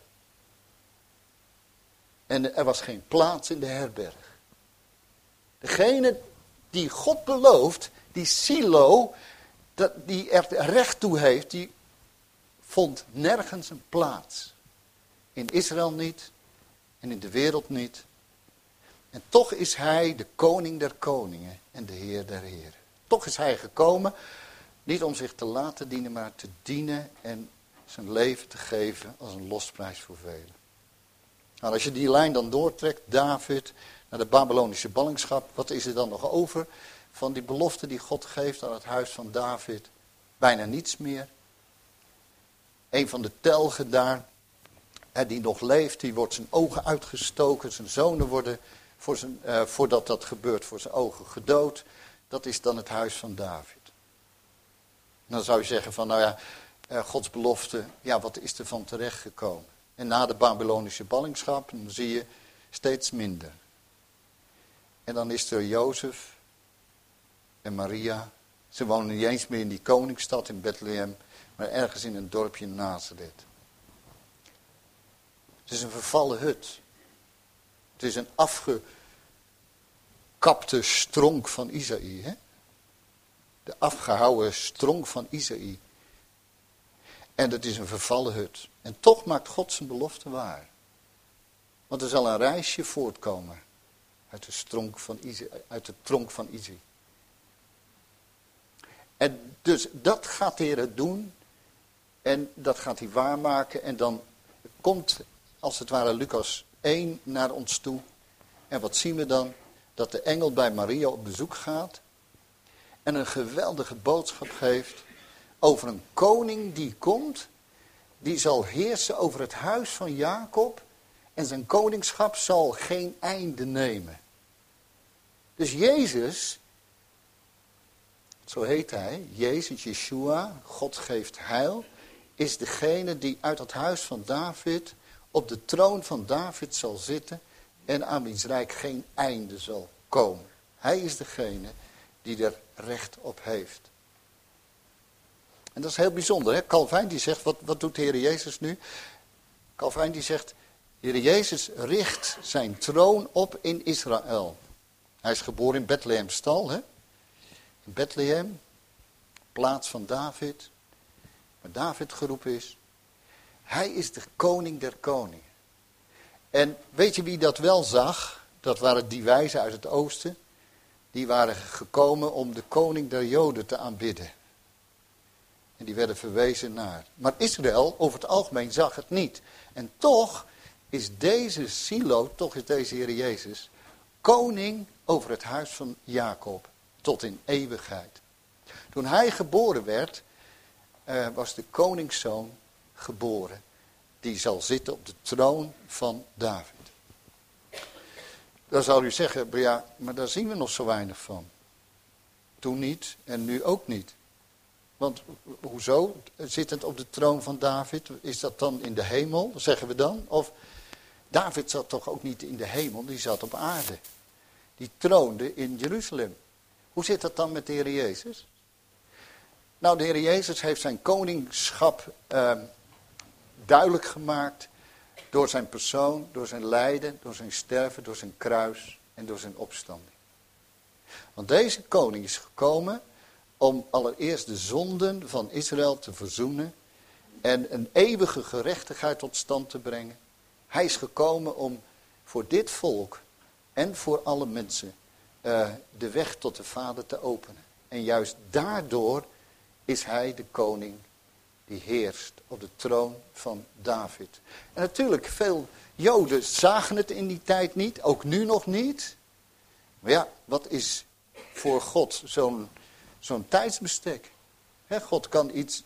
En er was geen plaats in de herberg. Degene die God belooft, die Silo, dat, die er recht toe heeft, die vond nergens een plaats. In Israël niet en in de wereld niet. En toch is hij de koning der koningen en de heer der heren. Toch is hij gekomen, niet om zich te laten dienen, maar te dienen en zijn leven te geven als een losprijs voor velen. Nou, als je die lijn dan doortrekt, David, naar de Babylonische ballingschap, wat is er dan nog over van die belofte die God geeft aan het huis van David? Bijna niets meer. een van de telgen daar, en die nog leeft, die wordt zijn ogen uitgestoken. Zijn zonen worden, voor zijn, uh, voordat dat gebeurt, voor zijn ogen gedood. Dat is dan het huis van David. En dan zou je zeggen van, nou ja, uh, Gods belofte, ja, wat is er van terechtgekomen? En na de Babylonische ballingschap, dan zie je steeds minder. En dan is er Jozef en Maria. Ze wonen niet eens meer in die koningsstad in Bethlehem, maar ergens in een dorpje in Nazareth. Het is een vervallen hut. Het is een afgekapte stronk van Isaïe. Hè? De afgehouwen stronk van Isaïe. En het is een vervallen hut. En toch maakt God zijn belofte waar. Want er zal een reisje voortkomen uit de stronk van Isaïe, uit de tronk van Isaïe. En dus dat gaat de Heer doen. En dat gaat hij waarmaken. En dan komt, als het ware, Lucas één naar ons toe. En wat zien we dan? Dat de engel bij Maria op bezoek gaat. En een geweldige boodschap geeft over een koning die komt. Die zal heersen over het huis van Jacob. En zijn koningschap zal geen einde nemen. Dus Jezus, zo heet hij, Jezus, Yeshua, God geeft heil, is degene die uit het huis van David op de troon van David zal zitten en aan wiens rijk geen einde zal komen. Hij is degene die er recht op heeft. En dat is heel bijzonder. Hè? Calvijn die zegt, wat, wat doet de Heer Jezus nu? Calvijn die zegt, de Heer Jezus richt zijn troon op in Israël. Hij is geboren in Bethlehem stal, hè? In Bethlehem, plaats van David, waar David geroepen is. Hij is de koning der koningen. En weet je wie dat wel zag? Dat waren die wijzen uit het oosten. Die waren gekomen om de koning der Joden te aanbidden. En die werden verwezen naar. Maar Israël over het algemeen zag het niet. En toch is deze Silo, toch is deze Heer Jezus, koning over het huis van Jacob tot in eeuwigheid. Toen hij geboren werd, uh, was de koningszoon geboren. Die zal zitten op de troon van David. Dan zou u zeggen, ja, maar daar zien we nog zo weinig van. Toen niet en nu ook niet. Want hoezo? Zittend op de troon van David, is dat dan in de hemel, zeggen we dan? Of David zat toch ook niet in de hemel, die zat op aarde. Die troonde in Jeruzalem. Hoe zit dat dan met de Heer Jezus? Nou, de Heer Jezus heeft zijn koningschap uh, duidelijk gemaakt door zijn persoon, door zijn lijden, door zijn sterven, door zijn kruis en door zijn opstanding. Want deze koning is gekomen om allereerst de zonden van Israël te verzoenen en een eeuwige gerechtigheid tot stand te brengen. Hij is gekomen om voor dit volk en voor alle mensen uh, de weg tot de Vader te openen. En juist daardoor is hij de koning die heerst op de troon van David. En natuurlijk, veel Joden zagen het in die tijd niet, ook nu nog niet. Maar ja, wat is voor God zo'n zo'n tijdsbestek? He, God kan iets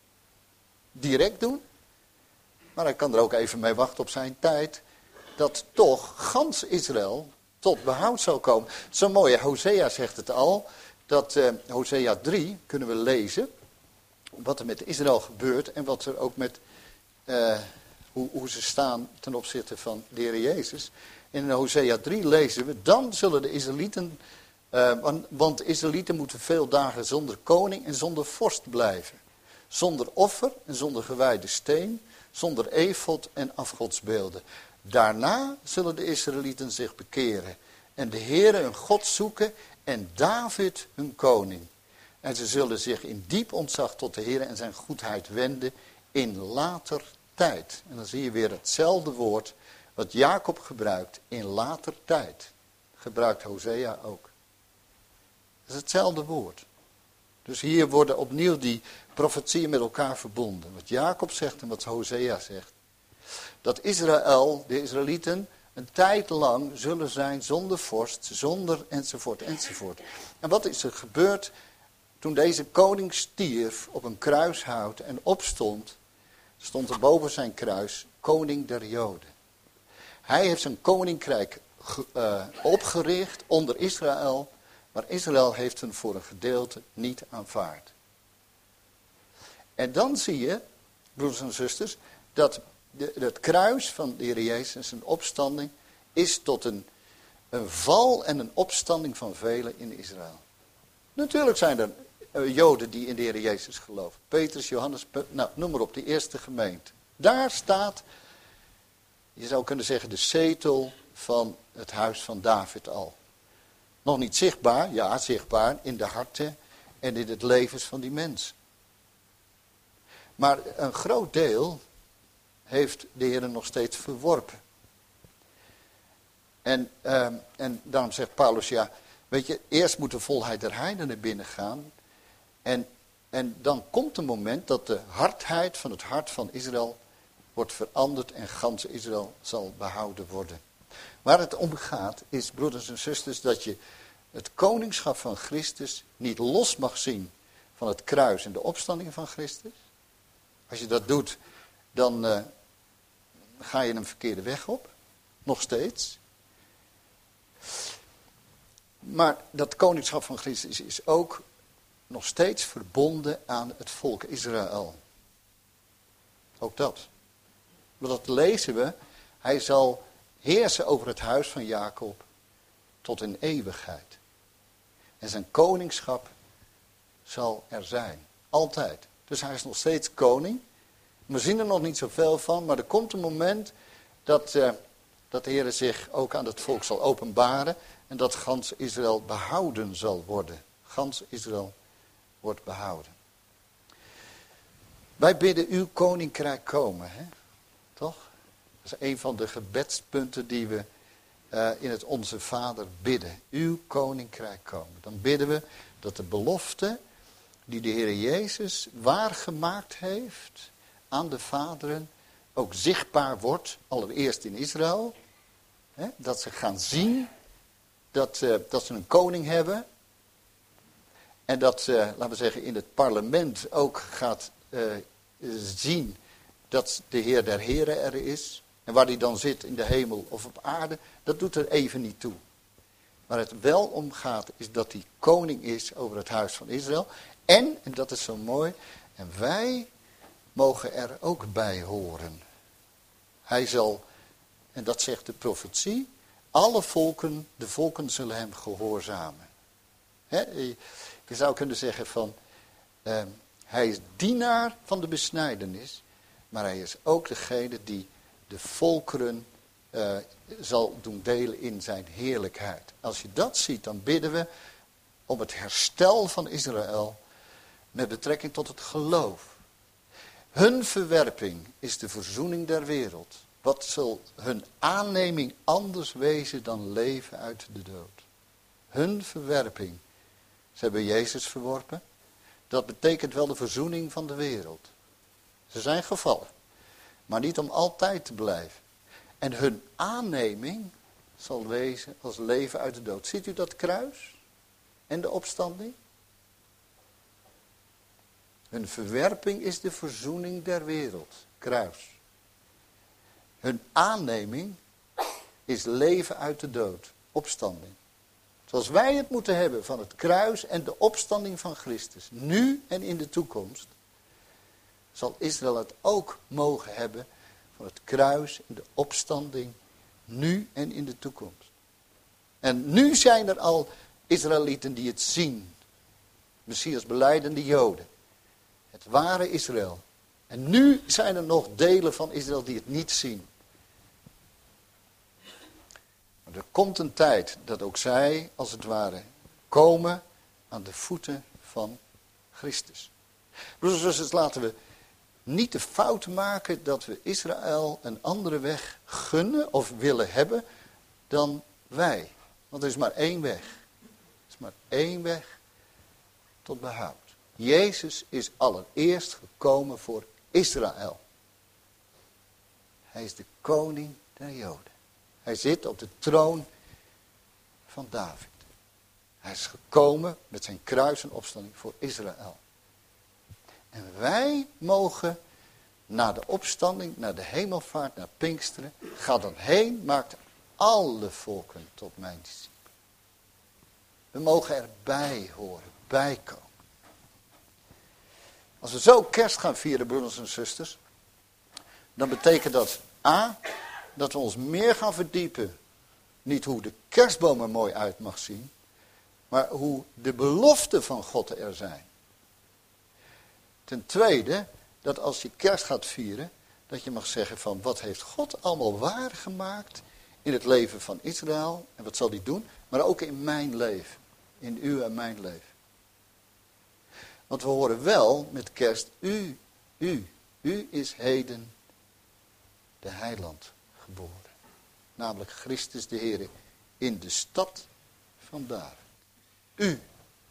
direct doen, maar hij kan er ook even mee wachten op zijn tijd, dat toch gans Israël tot behoud zou komen. Zo mooi, Hosea zegt het al, dat uh, Hosea drie kunnen we lezen, wat er met Israël gebeurt en wat er ook met, uh, hoe, hoe ze staan ten opzichte van de Heer Jezus. In Hosea drie lezen we, dan zullen de Israëlieten, uh, want, want de Israëlieten moeten veel dagen zonder koning en zonder vorst blijven. Zonder offer en zonder gewijde steen, zonder efod en afgodsbeelden. Daarna zullen de Israëlieten zich bekeren en de Heere hun God zoeken en David hun koning. En ze zullen zich in diep ontzag tot de Heer en zijn goedheid wenden in later tijd. En dan zie je weer hetzelfde woord wat Jacob gebruikt, in later tijd. Gebruikt Hosea ook. Dat is hetzelfde woord. Dus hier worden opnieuw die profetieën met elkaar verbonden. Wat Jacob zegt en wat Hosea zegt. Dat Israël, de Israëlieten, een tijd lang zullen zijn zonder vorst, zonder enzovoort enzovoort. En wat is er gebeurd toen deze koning stierf op een kruishout en opstond? stond er boven zijn kruis koning der Joden. Hij heeft zijn koninkrijk uh, opgericht onder Israël, maar Israël heeft hem voor een gedeelte niet aanvaard. En dan zie je, broeders en zusters, dat de, het kruis van de Heer Jezus, zijn opstanding, is tot een, een val en een opstanding van velen in Israël. Natuurlijk zijn er uh, Joden die in de Heer Jezus geloven. Petrus, Johannes, nou, noem maar op, die eerste gemeente. Daar staat, je zou kunnen zeggen, de zetel van het huis van David al. Nog niet zichtbaar, ja zichtbaar, in de harten en in het levens van die mensen. Maar een groot deel heeft de Heer nog steeds verworpen. En, uh, en daarom zegt Paulus, ja, weet je, eerst moet de volheid der heidenen binnengaan. En, en dan komt een moment dat de hardheid van het hart van Israël wordt veranderd en gans Israël zal behouden worden. Waar het om gaat is, broeders en zusters, dat je het koningschap van Christus niet los mag zien van het kruis en de opstanding van Christus. Als je dat doet, dan uh, ga je een verkeerde weg op. Nog steeds. Maar dat koningschap van Christus is ook nog steeds verbonden aan het volk Israël. Ook dat. Maar dat lezen we. Hij zal heersen over het huis van Jacob tot in eeuwigheid. En zijn koningschap zal er zijn. Altijd. Dus hij is nog steeds koning. We zien er nog niet zoveel van, maar er komt een moment dat, uh, dat de Heer zich ook aan het volk zal openbaren. En dat gans Israël behouden zal worden. Gans Israël wordt behouden. Wij bidden uw koninkrijk komen, hè? Toch? Dat is een van de gebedspunten die we uh, in het Onze Vader bidden. Uw koninkrijk komen. Dan bidden we dat de belofte die de Heer Jezus waargemaakt heeft aan de vaderen ook zichtbaar wordt, allereerst in Israël. Hè, dat ze gaan zien dat, uh, dat ze een koning hebben. En dat, uh, laten we zeggen, in het parlement ook gaat uh, zien dat de Heer der Heren er is. En waar hij dan zit, in de hemel of op aarde, dat doet er even niet toe. Waar het wel om gaat, is dat hij koning is over het huis van Israël. En, en dat is zo mooi, en wij mogen er ook bij horen. Hij zal, en dat zegt de profetie, alle volken, de volken zullen hem gehoorzamen. He, je zou kunnen zeggen van, uh, hij is dienaar van de besnijdenis, maar hij is ook degene die de volkeren uh, zal doen delen in zijn heerlijkheid. Als je dat ziet, dan bidden we om het herstel van Israël met betrekking tot het geloof. Hun verwerping is de verzoening der wereld. Wat zal hun aanneming anders wezen dan leven uit de dood? Hun verwerping. Ze hebben Jezus verworpen. Dat betekent wel de verzoening van de wereld. Ze zijn gevallen. Maar niet om altijd te blijven. En hun aanneming zal wezen als leven uit de dood. Ziet u dat kruis? En de opstanding? Hun verwerping is de verzoening der wereld. Kruis. Hun aanneming is leven uit de dood. Opstanding. Zoals wij het moeten hebben van het kruis en de opstanding van Christus. Nu en in de toekomst. Zal Israël het ook mogen hebben van het kruis en de opstanding. Nu en in de toekomst. En nu zijn er al Israëlieten die het zien. Messias belijdende Joden. Het ware Israël. En nu zijn er nog delen van Israël die het niet zien. Maar er komt een tijd dat ook zij, als het ware, komen aan de voeten van Christus. Broeders en zusters, laten we niet de fout maken dat we Israël een andere weg gunnen of willen hebben dan wij. Want er is maar één weg. Er is maar één weg tot behoud. Jezus is allereerst gekomen voor Israël. Hij is de koning der Joden. Hij zit op de troon van David. Hij is gekomen met zijn kruis en opstanding voor Israël. En wij mogen na de opstanding, naar de hemelvaart, naar Pinksteren. Ga dan heen, maakt alle volken tot mijn discipelen. We mogen erbij horen, bijkomen. Als we zo kerst gaan vieren, broeders en zusters, dan betekent dat A, dat we ons meer gaan verdiepen. Niet hoe de kerstboom er mooi uit mag zien, maar hoe de beloften van God er zijn. Ten tweede, dat als je kerst gaat vieren, dat je mag zeggen van wat heeft God allemaal waargemaakt in het leven van Israël. En wat zal hij doen, maar ook in mijn leven. In uw en mijn leven. Want we horen wel met kerst, u, u, u is heden de heiland geboren. Namelijk Christus de Heer in de stad van David. U.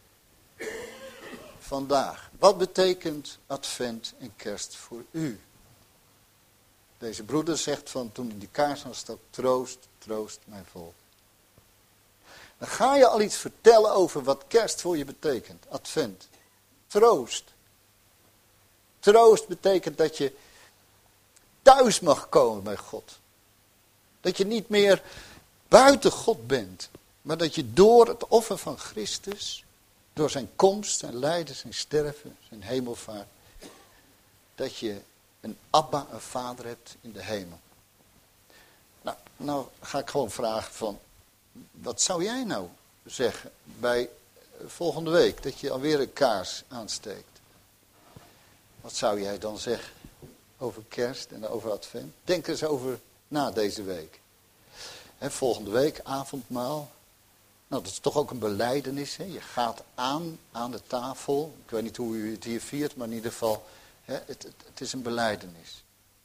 Vandaag. Wat betekent advent en kerst voor u? Deze broeder zegt van toen hij die kaars aanstak, troost, troost mijn volk. Dan ga je al iets vertellen over wat kerst voor je betekent. Advent. Troost. Troost betekent dat je thuis mag komen bij God. Dat je niet meer buiten God bent. Maar dat je door het offer van Christus, door zijn komst, zijn lijden, zijn sterven, zijn hemelvaart, dat je een Abba, een vader hebt in de hemel. Nou, nou ga ik gewoon vragen van, wat zou jij nou zeggen bij volgende week, dat je alweer een kaars aansteekt? Wat zou jij dan zeggen over kerst en over advent? Denk eens over na deze week. He, volgende week, avondmaal. Nou, dat is toch ook een belijdenis. Hè? Je gaat aan, aan de tafel. Ik weet niet hoe u het hier viert, maar in ieder geval, hè, het, het, het is een belijdenis.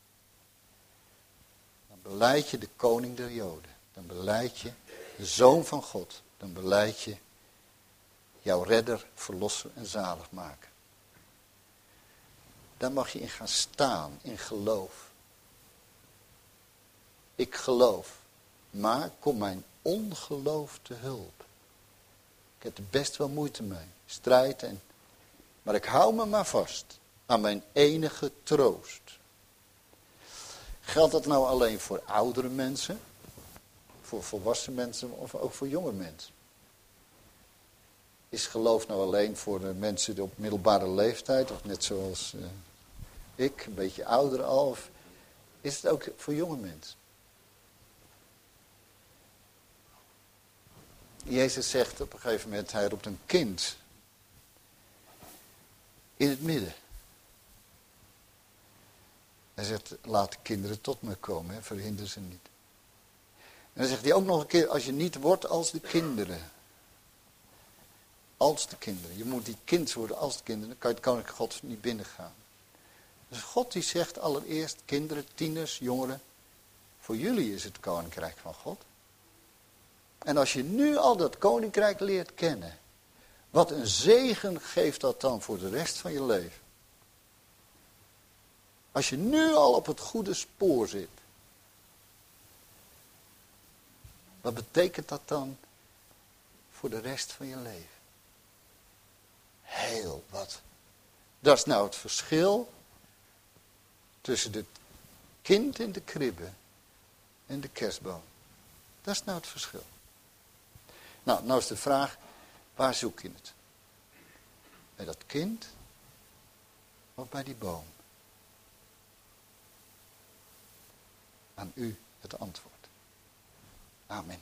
Dan belijd je de koning der Joden. Dan belijd je de Zoon van God. Dan belijd je jouw redder, verlosser en zaligmaker. Daar mag je in gaan staan, in geloof. Ik geloof, maar kom mijn ongeloof te hulp. Ik heb er best wel moeite mee, strijd en... Maar ik hou me maar vast aan mijn enige troost. Geldt dat nou alleen voor oudere mensen? Voor volwassen mensen of ook voor jonge mensen? Is geloof nou alleen voor de mensen op middelbare leeftijd, of net zoals uh, ik, een beetje ouder al, of is het ook voor jonge mensen? Jezus zegt op een gegeven moment, hij roept een kind in het midden. Hij zegt, laat de kinderen tot me komen, hè, verhinder ze niet. En dan zegt hij ook nog een keer, als je niet wordt als de kinderen. Als de kinderen. Je moet die kind worden als de kinderen, dan kan je het koninkrijk God niet binnengaan. Dus God die zegt allereerst, kinderen, tieners, jongeren, voor jullie is het koninkrijk van God. En als je nu al dat koninkrijk leert kennen, wat een zegen geeft dat dan voor de rest van je leven. Als je nu al op het goede spoor zit, wat betekent dat dan voor de rest van je leven? Heel wat. Dat is nou het verschil tussen het kind in de kribbe en de kerstboom. Dat is nou het verschil. Nou, nou is de vraag, waar zoek je het? Bij dat kind of bij die boom? Aan u het antwoord. Amen.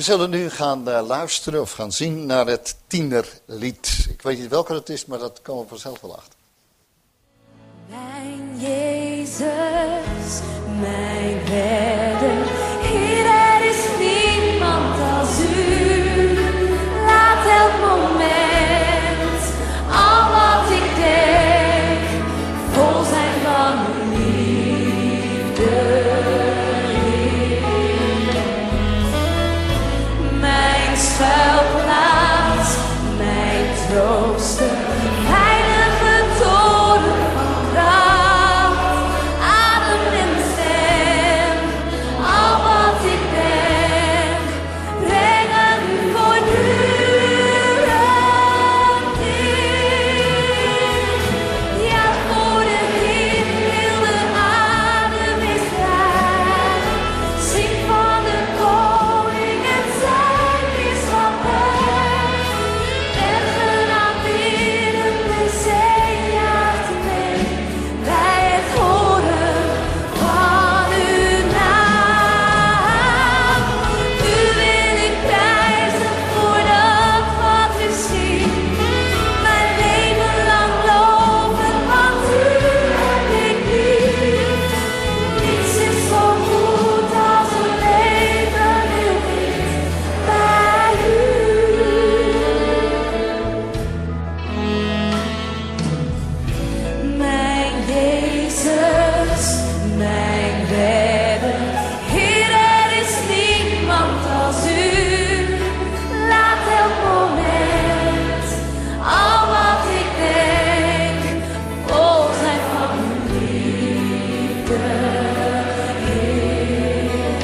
We zullen nu gaan uh, luisteren of gaan zien naar het tienerlied. Ik weet niet welke het is, maar dat komen we vanzelf wel achter. Mijn Jezus, mijn redder, Heer, er is niemand als u. Laat elk moment, al wat ik denk, vol zijn van uw liefde. Mijn schuilplaats, mijn trooster, heilige toren van kracht, adem en stem, al wat ik ben, brengen u voortdurend in. Ja, voor de wind heel de adem is vrij, zing van de koning en zijn bisschappen, bergen aanbidden, de zee jaagt mee, bij het horen van uw naam. U wil ik prijzen voor dat wat u ziet, mijn leven lang loven, want u heb ik lief. Niets is zo goed als een leven heel dicht bij u. Mijn Jezus, mijn redder, Heer, er is niemand als u. Laat elk moment, al wat ik denk, vol zijn van uw liefde, Heer.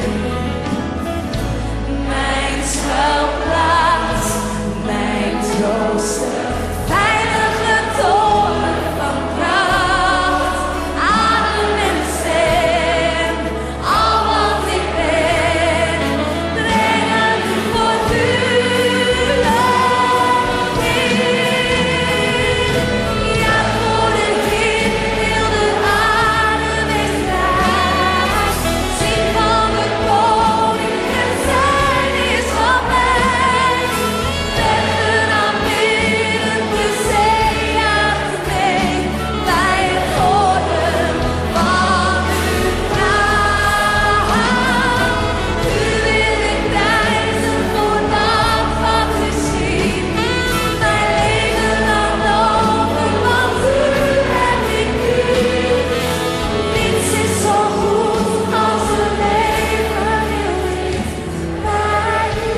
Mijn schuilplaats, mijn trooster, veilige toren van kracht, adem en stem, al wat ik ben, brengen u voortdurend in. Ja, voor de wind heel de adem is vrij, zing van de koning en zijn bisschappen, bergen aanbidden, de zee jaagt mee, bij het horen van uw naam. U wil ik prijzen voor dat wat u ziet, mijn leven lang loven, want u heb ik lief. Niets is zo goed als een leven heel dicht bij u.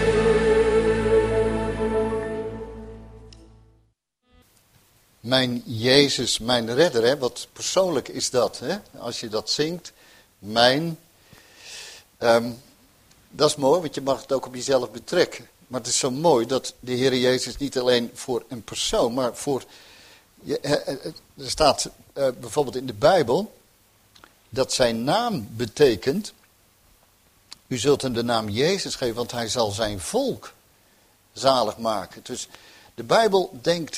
Mijn Jezus, mijn redder, hè? Wat persoonlijk is dat, hè? Als je dat zingt, mijn. Ehm, dat is mooi, want je mag het ook op jezelf betrekken. Maar het is zo mooi dat de Heer Jezus niet alleen voor een persoon, maar voor. Je, eh, eh, er staat eh, bijvoorbeeld in de Bijbel dat zijn naam betekent. U zult hem de naam Jezus geven, want hij zal zijn volk zalig maken. Dus de Bijbel denkt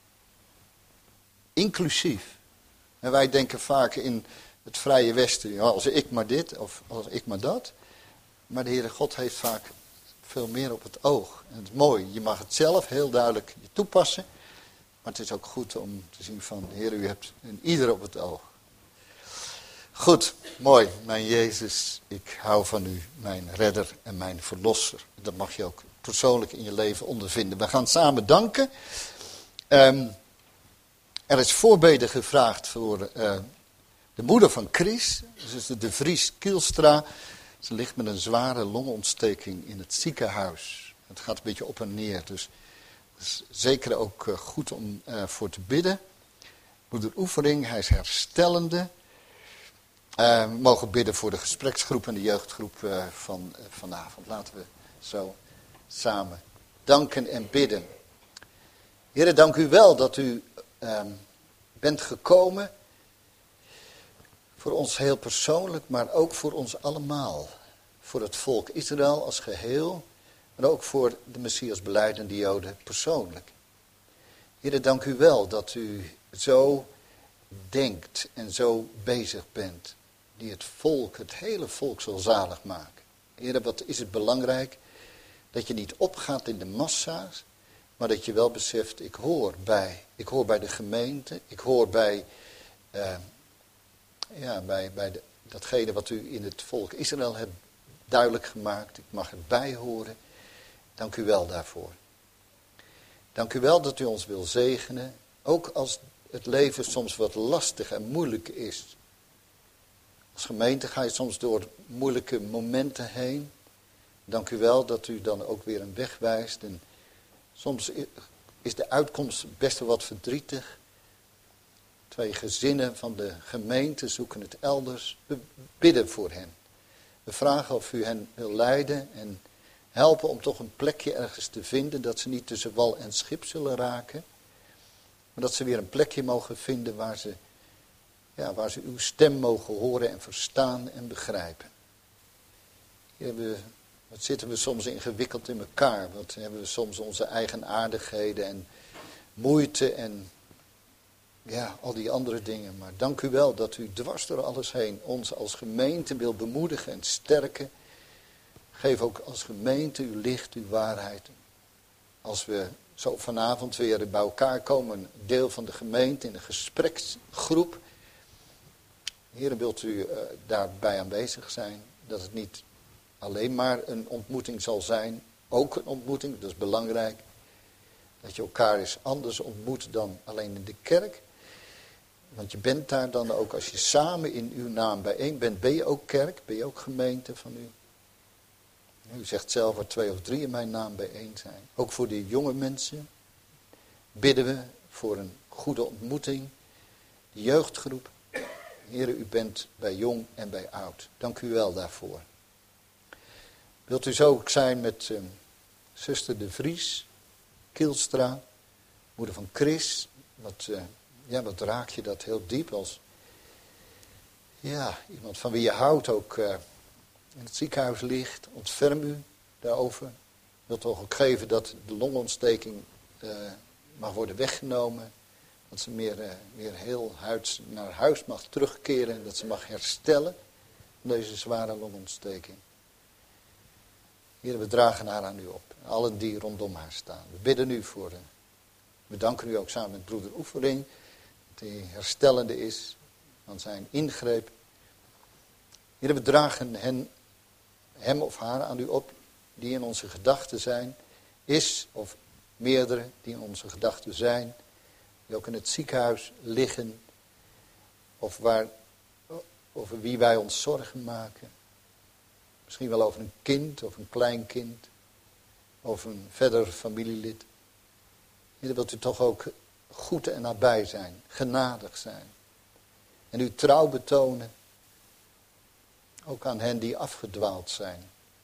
inclusief. En wij denken vaak in het vrije Westen, ja, als ik maar dit of als ik maar dat. Maar de Heere God heeft vaak veel meer op het oog. En het is mooi, je mag het zelf heel duidelijk toepassen. Maar het is ook goed om te zien van, Heer, u hebt een ieder op het oog. Goed, mooi. Mijn Jezus, ik hou van u, mijn redder en mijn verlosser. Dat mag je ook persoonlijk in je leven ondervinden. We gaan samen danken. Um, er is voorbeden gevraagd voor uh, de moeder van Chris. Dus de Vries Kielstra. Ze ligt met een zware longontsteking in het ziekenhuis. Het gaat een beetje op en neer. Dus het is zeker ook uh, goed om uh, voor te bidden. Moeder Oefering, hij is herstellende. Uh, we mogen bidden voor de gespreksgroep en de jeugdgroep uh, van uh, vanavond. Laten we zo samen danken en bidden. Heere, dank u wel dat u uh, bent gekomen. Voor ons heel persoonlijk, maar ook voor ons allemaal. Voor het volk Israël als geheel. Maar ook voor de Messias belijdende Joden persoonlijk. Heere, dank u wel dat u zo denkt en zo bezig bent. Die het volk, het hele volk zal zalig maken. Heere, wat is het belangrijk Dat je niet opgaat in de massa's, maar dat je wel beseft, ik hoor bij. Ik hoor bij de gemeente, ik hoor bij, uh, ja, bij, bij de, datgene wat u in het volk Israël hebt duidelijk gemaakt. Ik mag erbij horen. Dank u wel daarvoor. Dank u wel dat u ons wil zegenen, ook als het leven soms wat lastig en moeilijk is. Als gemeente ga je soms door moeilijke momenten heen. Dank u wel dat u dan ook weer een weg wijst. En soms is de uitkomst best wel wat verdrietig. Twee gezinnen van de gemeente zoeken het elders. We bidden voor hen. We vragen of u hen wil leiden en helpen om toch een plekje ergens te vinden. Dat ze niet tussen wal en schip zullen raken. Maar dat ze weer een plekje mogen vinden waar ze, ja, waar ze uw stem mogen horen en verstaan en begrijpen. Hier hebben we, wat zitten we soms ingewikkeld in elkaar. Wat hebben we soms onze eigen aardigheden en moeite en ja, al die andere dingen. Maar dank u wel dat u dwars door alles heen ons als gemeente wil bemoedigen en sterken. Geef ook als gemeente uw licht, uw waarheid. Als we zo vanavond weer bij elkaar komen, een deel van de gemeente in een gespreksgroep. Heer, wilt u uh, daarbij aanwezig zijn, dat het niet alleen maar een ontmoeting zal zijn, ook een ontmoeting, dat is belangrijk. Dat je elkaar eens anders ontmoet dan alleen in de kerk. Want je bent daar dan ook, als je samen in uw naam bijeen bent, ben je ook kerk, ben je ook gemeente van u. U zegt zelf waar twee of drie in mijn naam bijeen zijn. Ook voor die jonge mensen bidden we voor een goede ontmoeting. De jeugdgroep. Heere, u bent bij jong en bij oud. Dank u wel daarvoor. Wilt u zo ook zijn met uh, zuster De Vries, Kielstra, moeder van Chris. Wat, uh, ja, wat raak je dat heel diep als ja, iemand van wie je houdt ook uh, in het ziekenhuis ligt. Ontferm u daarover. Wilt toch ook geven dat de longontsteking uh, mag worden weggenomen. Dat ze meer, uh, meer heel huids, naar huis mag terugkeren. En dat ze mag herstellen van deze zware longontsteking. Heer, we dragen haar aan u op. Allen die rondom haar staan. We bidden u voor haar. We danken u ook samen met broeder Oefering. Die herstellende is van zijn ingreep. Heer, we dragen hen, hem of haar aan u op. Die in onze gedachten zijn. Is of meerdere die in onze gedachten zijn. Die ook in het ziekenhuis liggen. Of waar, over wie wij ons zorgen maken. Misschien wel over een kind of een kleinkind. Of een verder familielid. Heer, wilt u toch ook goed en nabij zijn. Genadig zijn. En uw trouw betonen. Ook aan hen die afgedwaald zijn.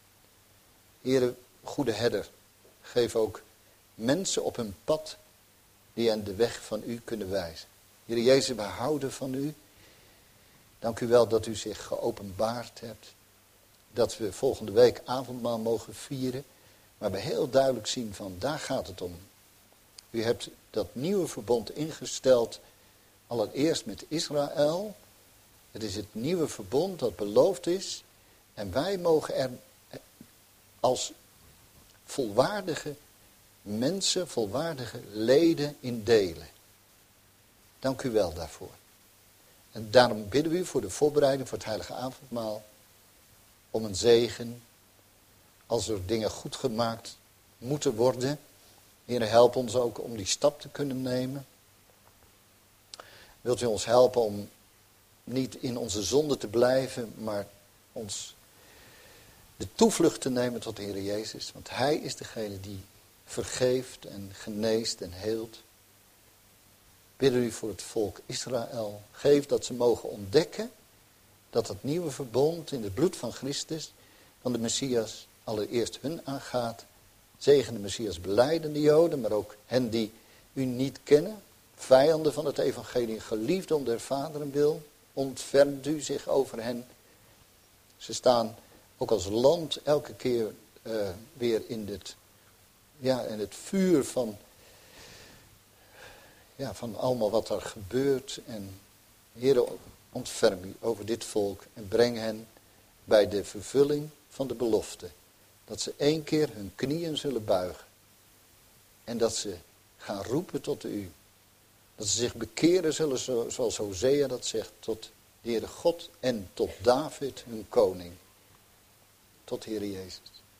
Heer, goede herder. Geef ook mensen op hun pad die hen de weg van u kunnen wijzen. Heer Jezus, we houden van u. Dank u wel dat u zich geopenbaard hebt. Dat we volgende week avondmaal mogen vieren. Maar we heel duidelijk zien van, daar gaat het om. U hebt dat nieuwe verbond ingesteld. Allereerst met Israël. Het is het nieuwe verbond dat beloofd is. En wij mogen er als volwaardige mensen, volwaardige leden in delen. Dank u wel daarvoor. En daarom bidden we u voor de voorbereiding voor het heilige avondmaal. Om een zegen. Als er dingen goed gemaakt moeten worden. Heer, help ons ook om die stap te kunnen nemen. Wilt u ons helpen om niet in onze zonde te blijven, maar ons de toevlucht te nemen tot de Heer Jezus. Want Hij is degene die vergeeft en geneest en heelt. Bidden u voor het volk Israël. Geef dat ze mogen ontdekken dat het nieuwe verbond in het bloed van Christus, van de Messias, allereerst hun aangaat. Zegen de Messias belijdende Joden, maar ook hen die u niet kennen. Vijanden van het evangelie, geliefden om der vaderen wil. Ontfermt u zich over hen. Ze staan ook als land elke keer uh, weer in het, ja, in het vuur van, ja, van allemaal wat er gebeurt. En Heere, ontferm u over dit volk en breng hen bij de vervulling van de belofte. Dat ze één keer hun knieën zullen buigen. En dat ze gaan roepen tot u. Dat ze zich bekeren zullen, zoals Hosea dat zegt, tot de Heere God en tot David hun koning. Tot Heere Jezus.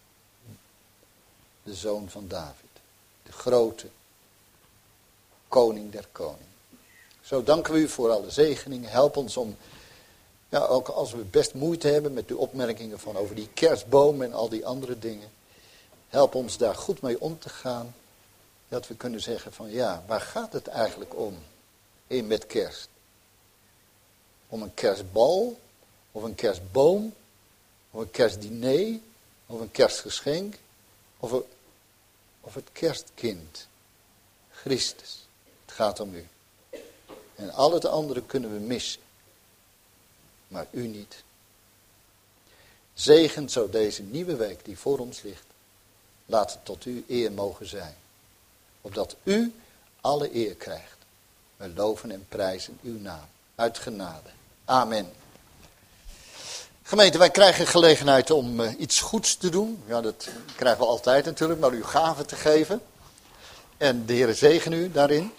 De zoon van David. De grote koning der koningen. Zo danken we u voor alle zegeningen. Help ons om, ja, ook als we best moeite hebben met uw opmerkingen van over die kerstboom en al die andere dingen. Help ons daar goed mee om te gaan. Dat we kunnen zeggen van ja, waar gaat het eigenlijk om in met kerst? Om een kerstbal, of een kerstboom, of een kerstdiner, of een kerstgeschenk, of, een, of het kerstkind, Christus. Het gaat om u. En al het andere kunnen we missen, maar u niet. Zegen zo deze nieuwe week die voor ons ligt. Laat het tot u eer mogen zijn. Opdat u alle eer krijgt. Wij loven en prijzen uw naam. Uit genade. Amen. Gemeente, wij krijgen gelegenheid om uh, iets goeds te doen. Ja, dat krijgen we altijd natuurlijk, maar uw gaven te geven. En de Heer zegen u daarin.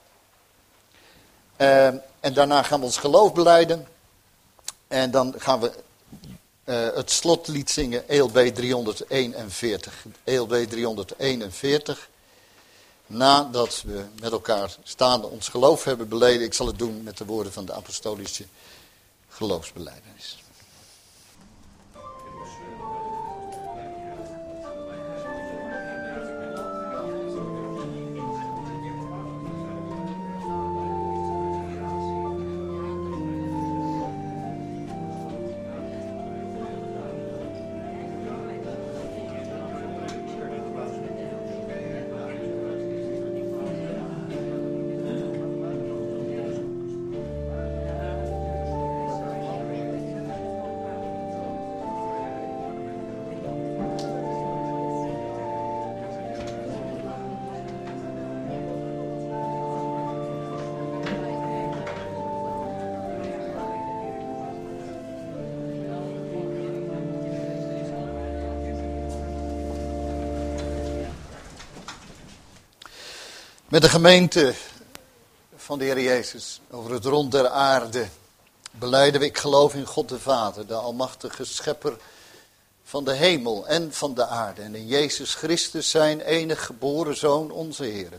Uh, en daarna gaan we ons geloof belijden. En dan gaan we uh, het slotlied zingen, E L B driehonderdeenenveertig. E L B driehonderdeenenveertig. Nadat we met elkaar staande ons geloof hebben beleden. Ik zal het doen met de woorden van de apostolische geloofsbelijdenis. Met de gemeente van de Heer Jezus over het rond der aarde belijden we: ik geloof in God de Vader, de almachtige schepper van de hemel en van de aarde. En in Jezus Christus zijn enige geboren Zoon, onze Heer.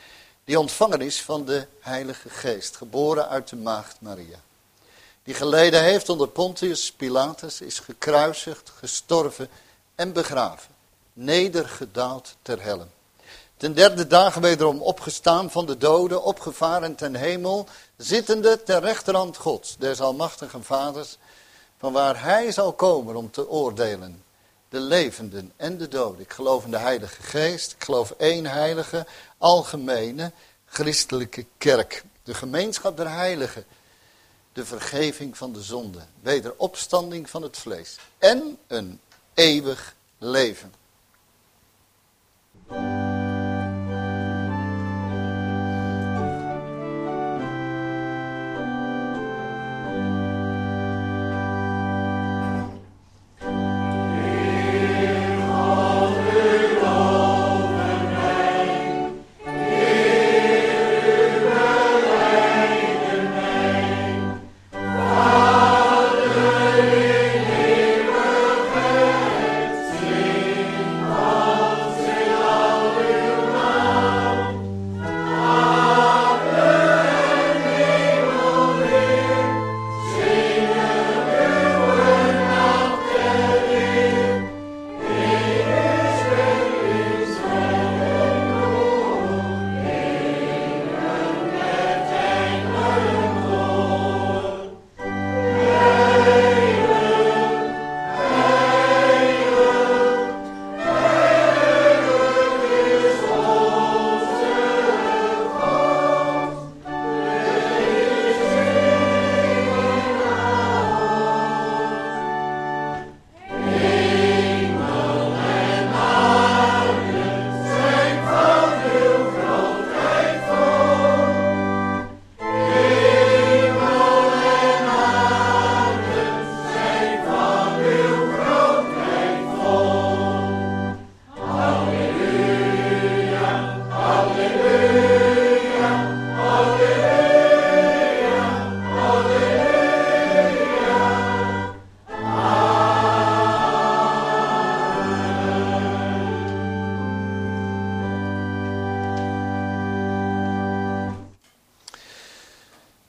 Die ontvangen is van de Heilige Geest, geboren uit de maagd Maria. Die geleden heeft onder Pontius Pilatus, is gekruisigd, gestorven en begraven. Nedergedaald ter helle. Ten derde dag wederom opgestaan van de doden, opgevaren ten hemel, zittende ter rechterhand Gods, des almachtigen Vaders, van waar hij zal komen om te oordelen, de levenden en de doden. Ik geloof in de Heilige Geest, ik geloof één heilige, algemene, christelijke kerk, de gemeenschap der heiligen, de vergeving van de zonde, wederopstanding van het vlees en een eeuwig leven. Sing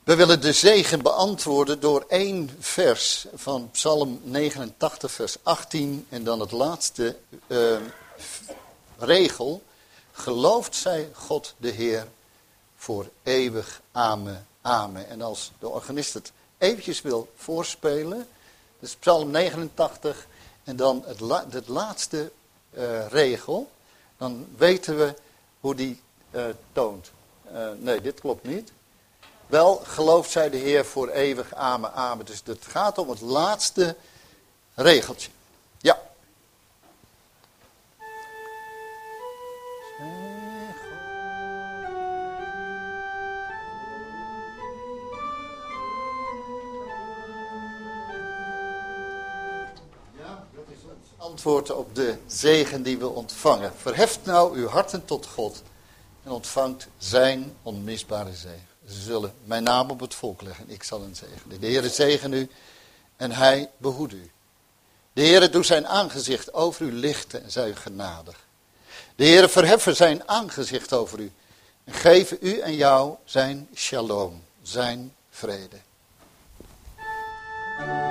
We willen de zegen beantwoorden door één vers van Psalm negenentachtig, vers achttien. En dan het laatste uh, regel. Geloofd zij God de Heer voor eeuwig. Amen, amen. En als de organist het eventjes wil voorspelen. Dus Psalm negenentachtig en dan het, la, het laatste uh, regel. Dan weten we hoe die uh, toont. Uh, nee, dit klopt niet. Wel, gelooft zij de Heer voor eeuwig. Amen, amen. Dus het gaat om het laatste regeltje. Ja. Antwoord op de zegen die we ontvangen. Verheft nou uw harten tot God en ontvangt zijn onmisbare zegen. Ze zullen mijn naam op het volk leggen, ik zal hen zegenen. De Heere zegen u en hij behoedt u. De Heere doet zijn aangezicht over u lichten en zij u genadig. De Heere verheffen zijn aangezicht over u en geven u en jou zijn shalom, zijn vrede.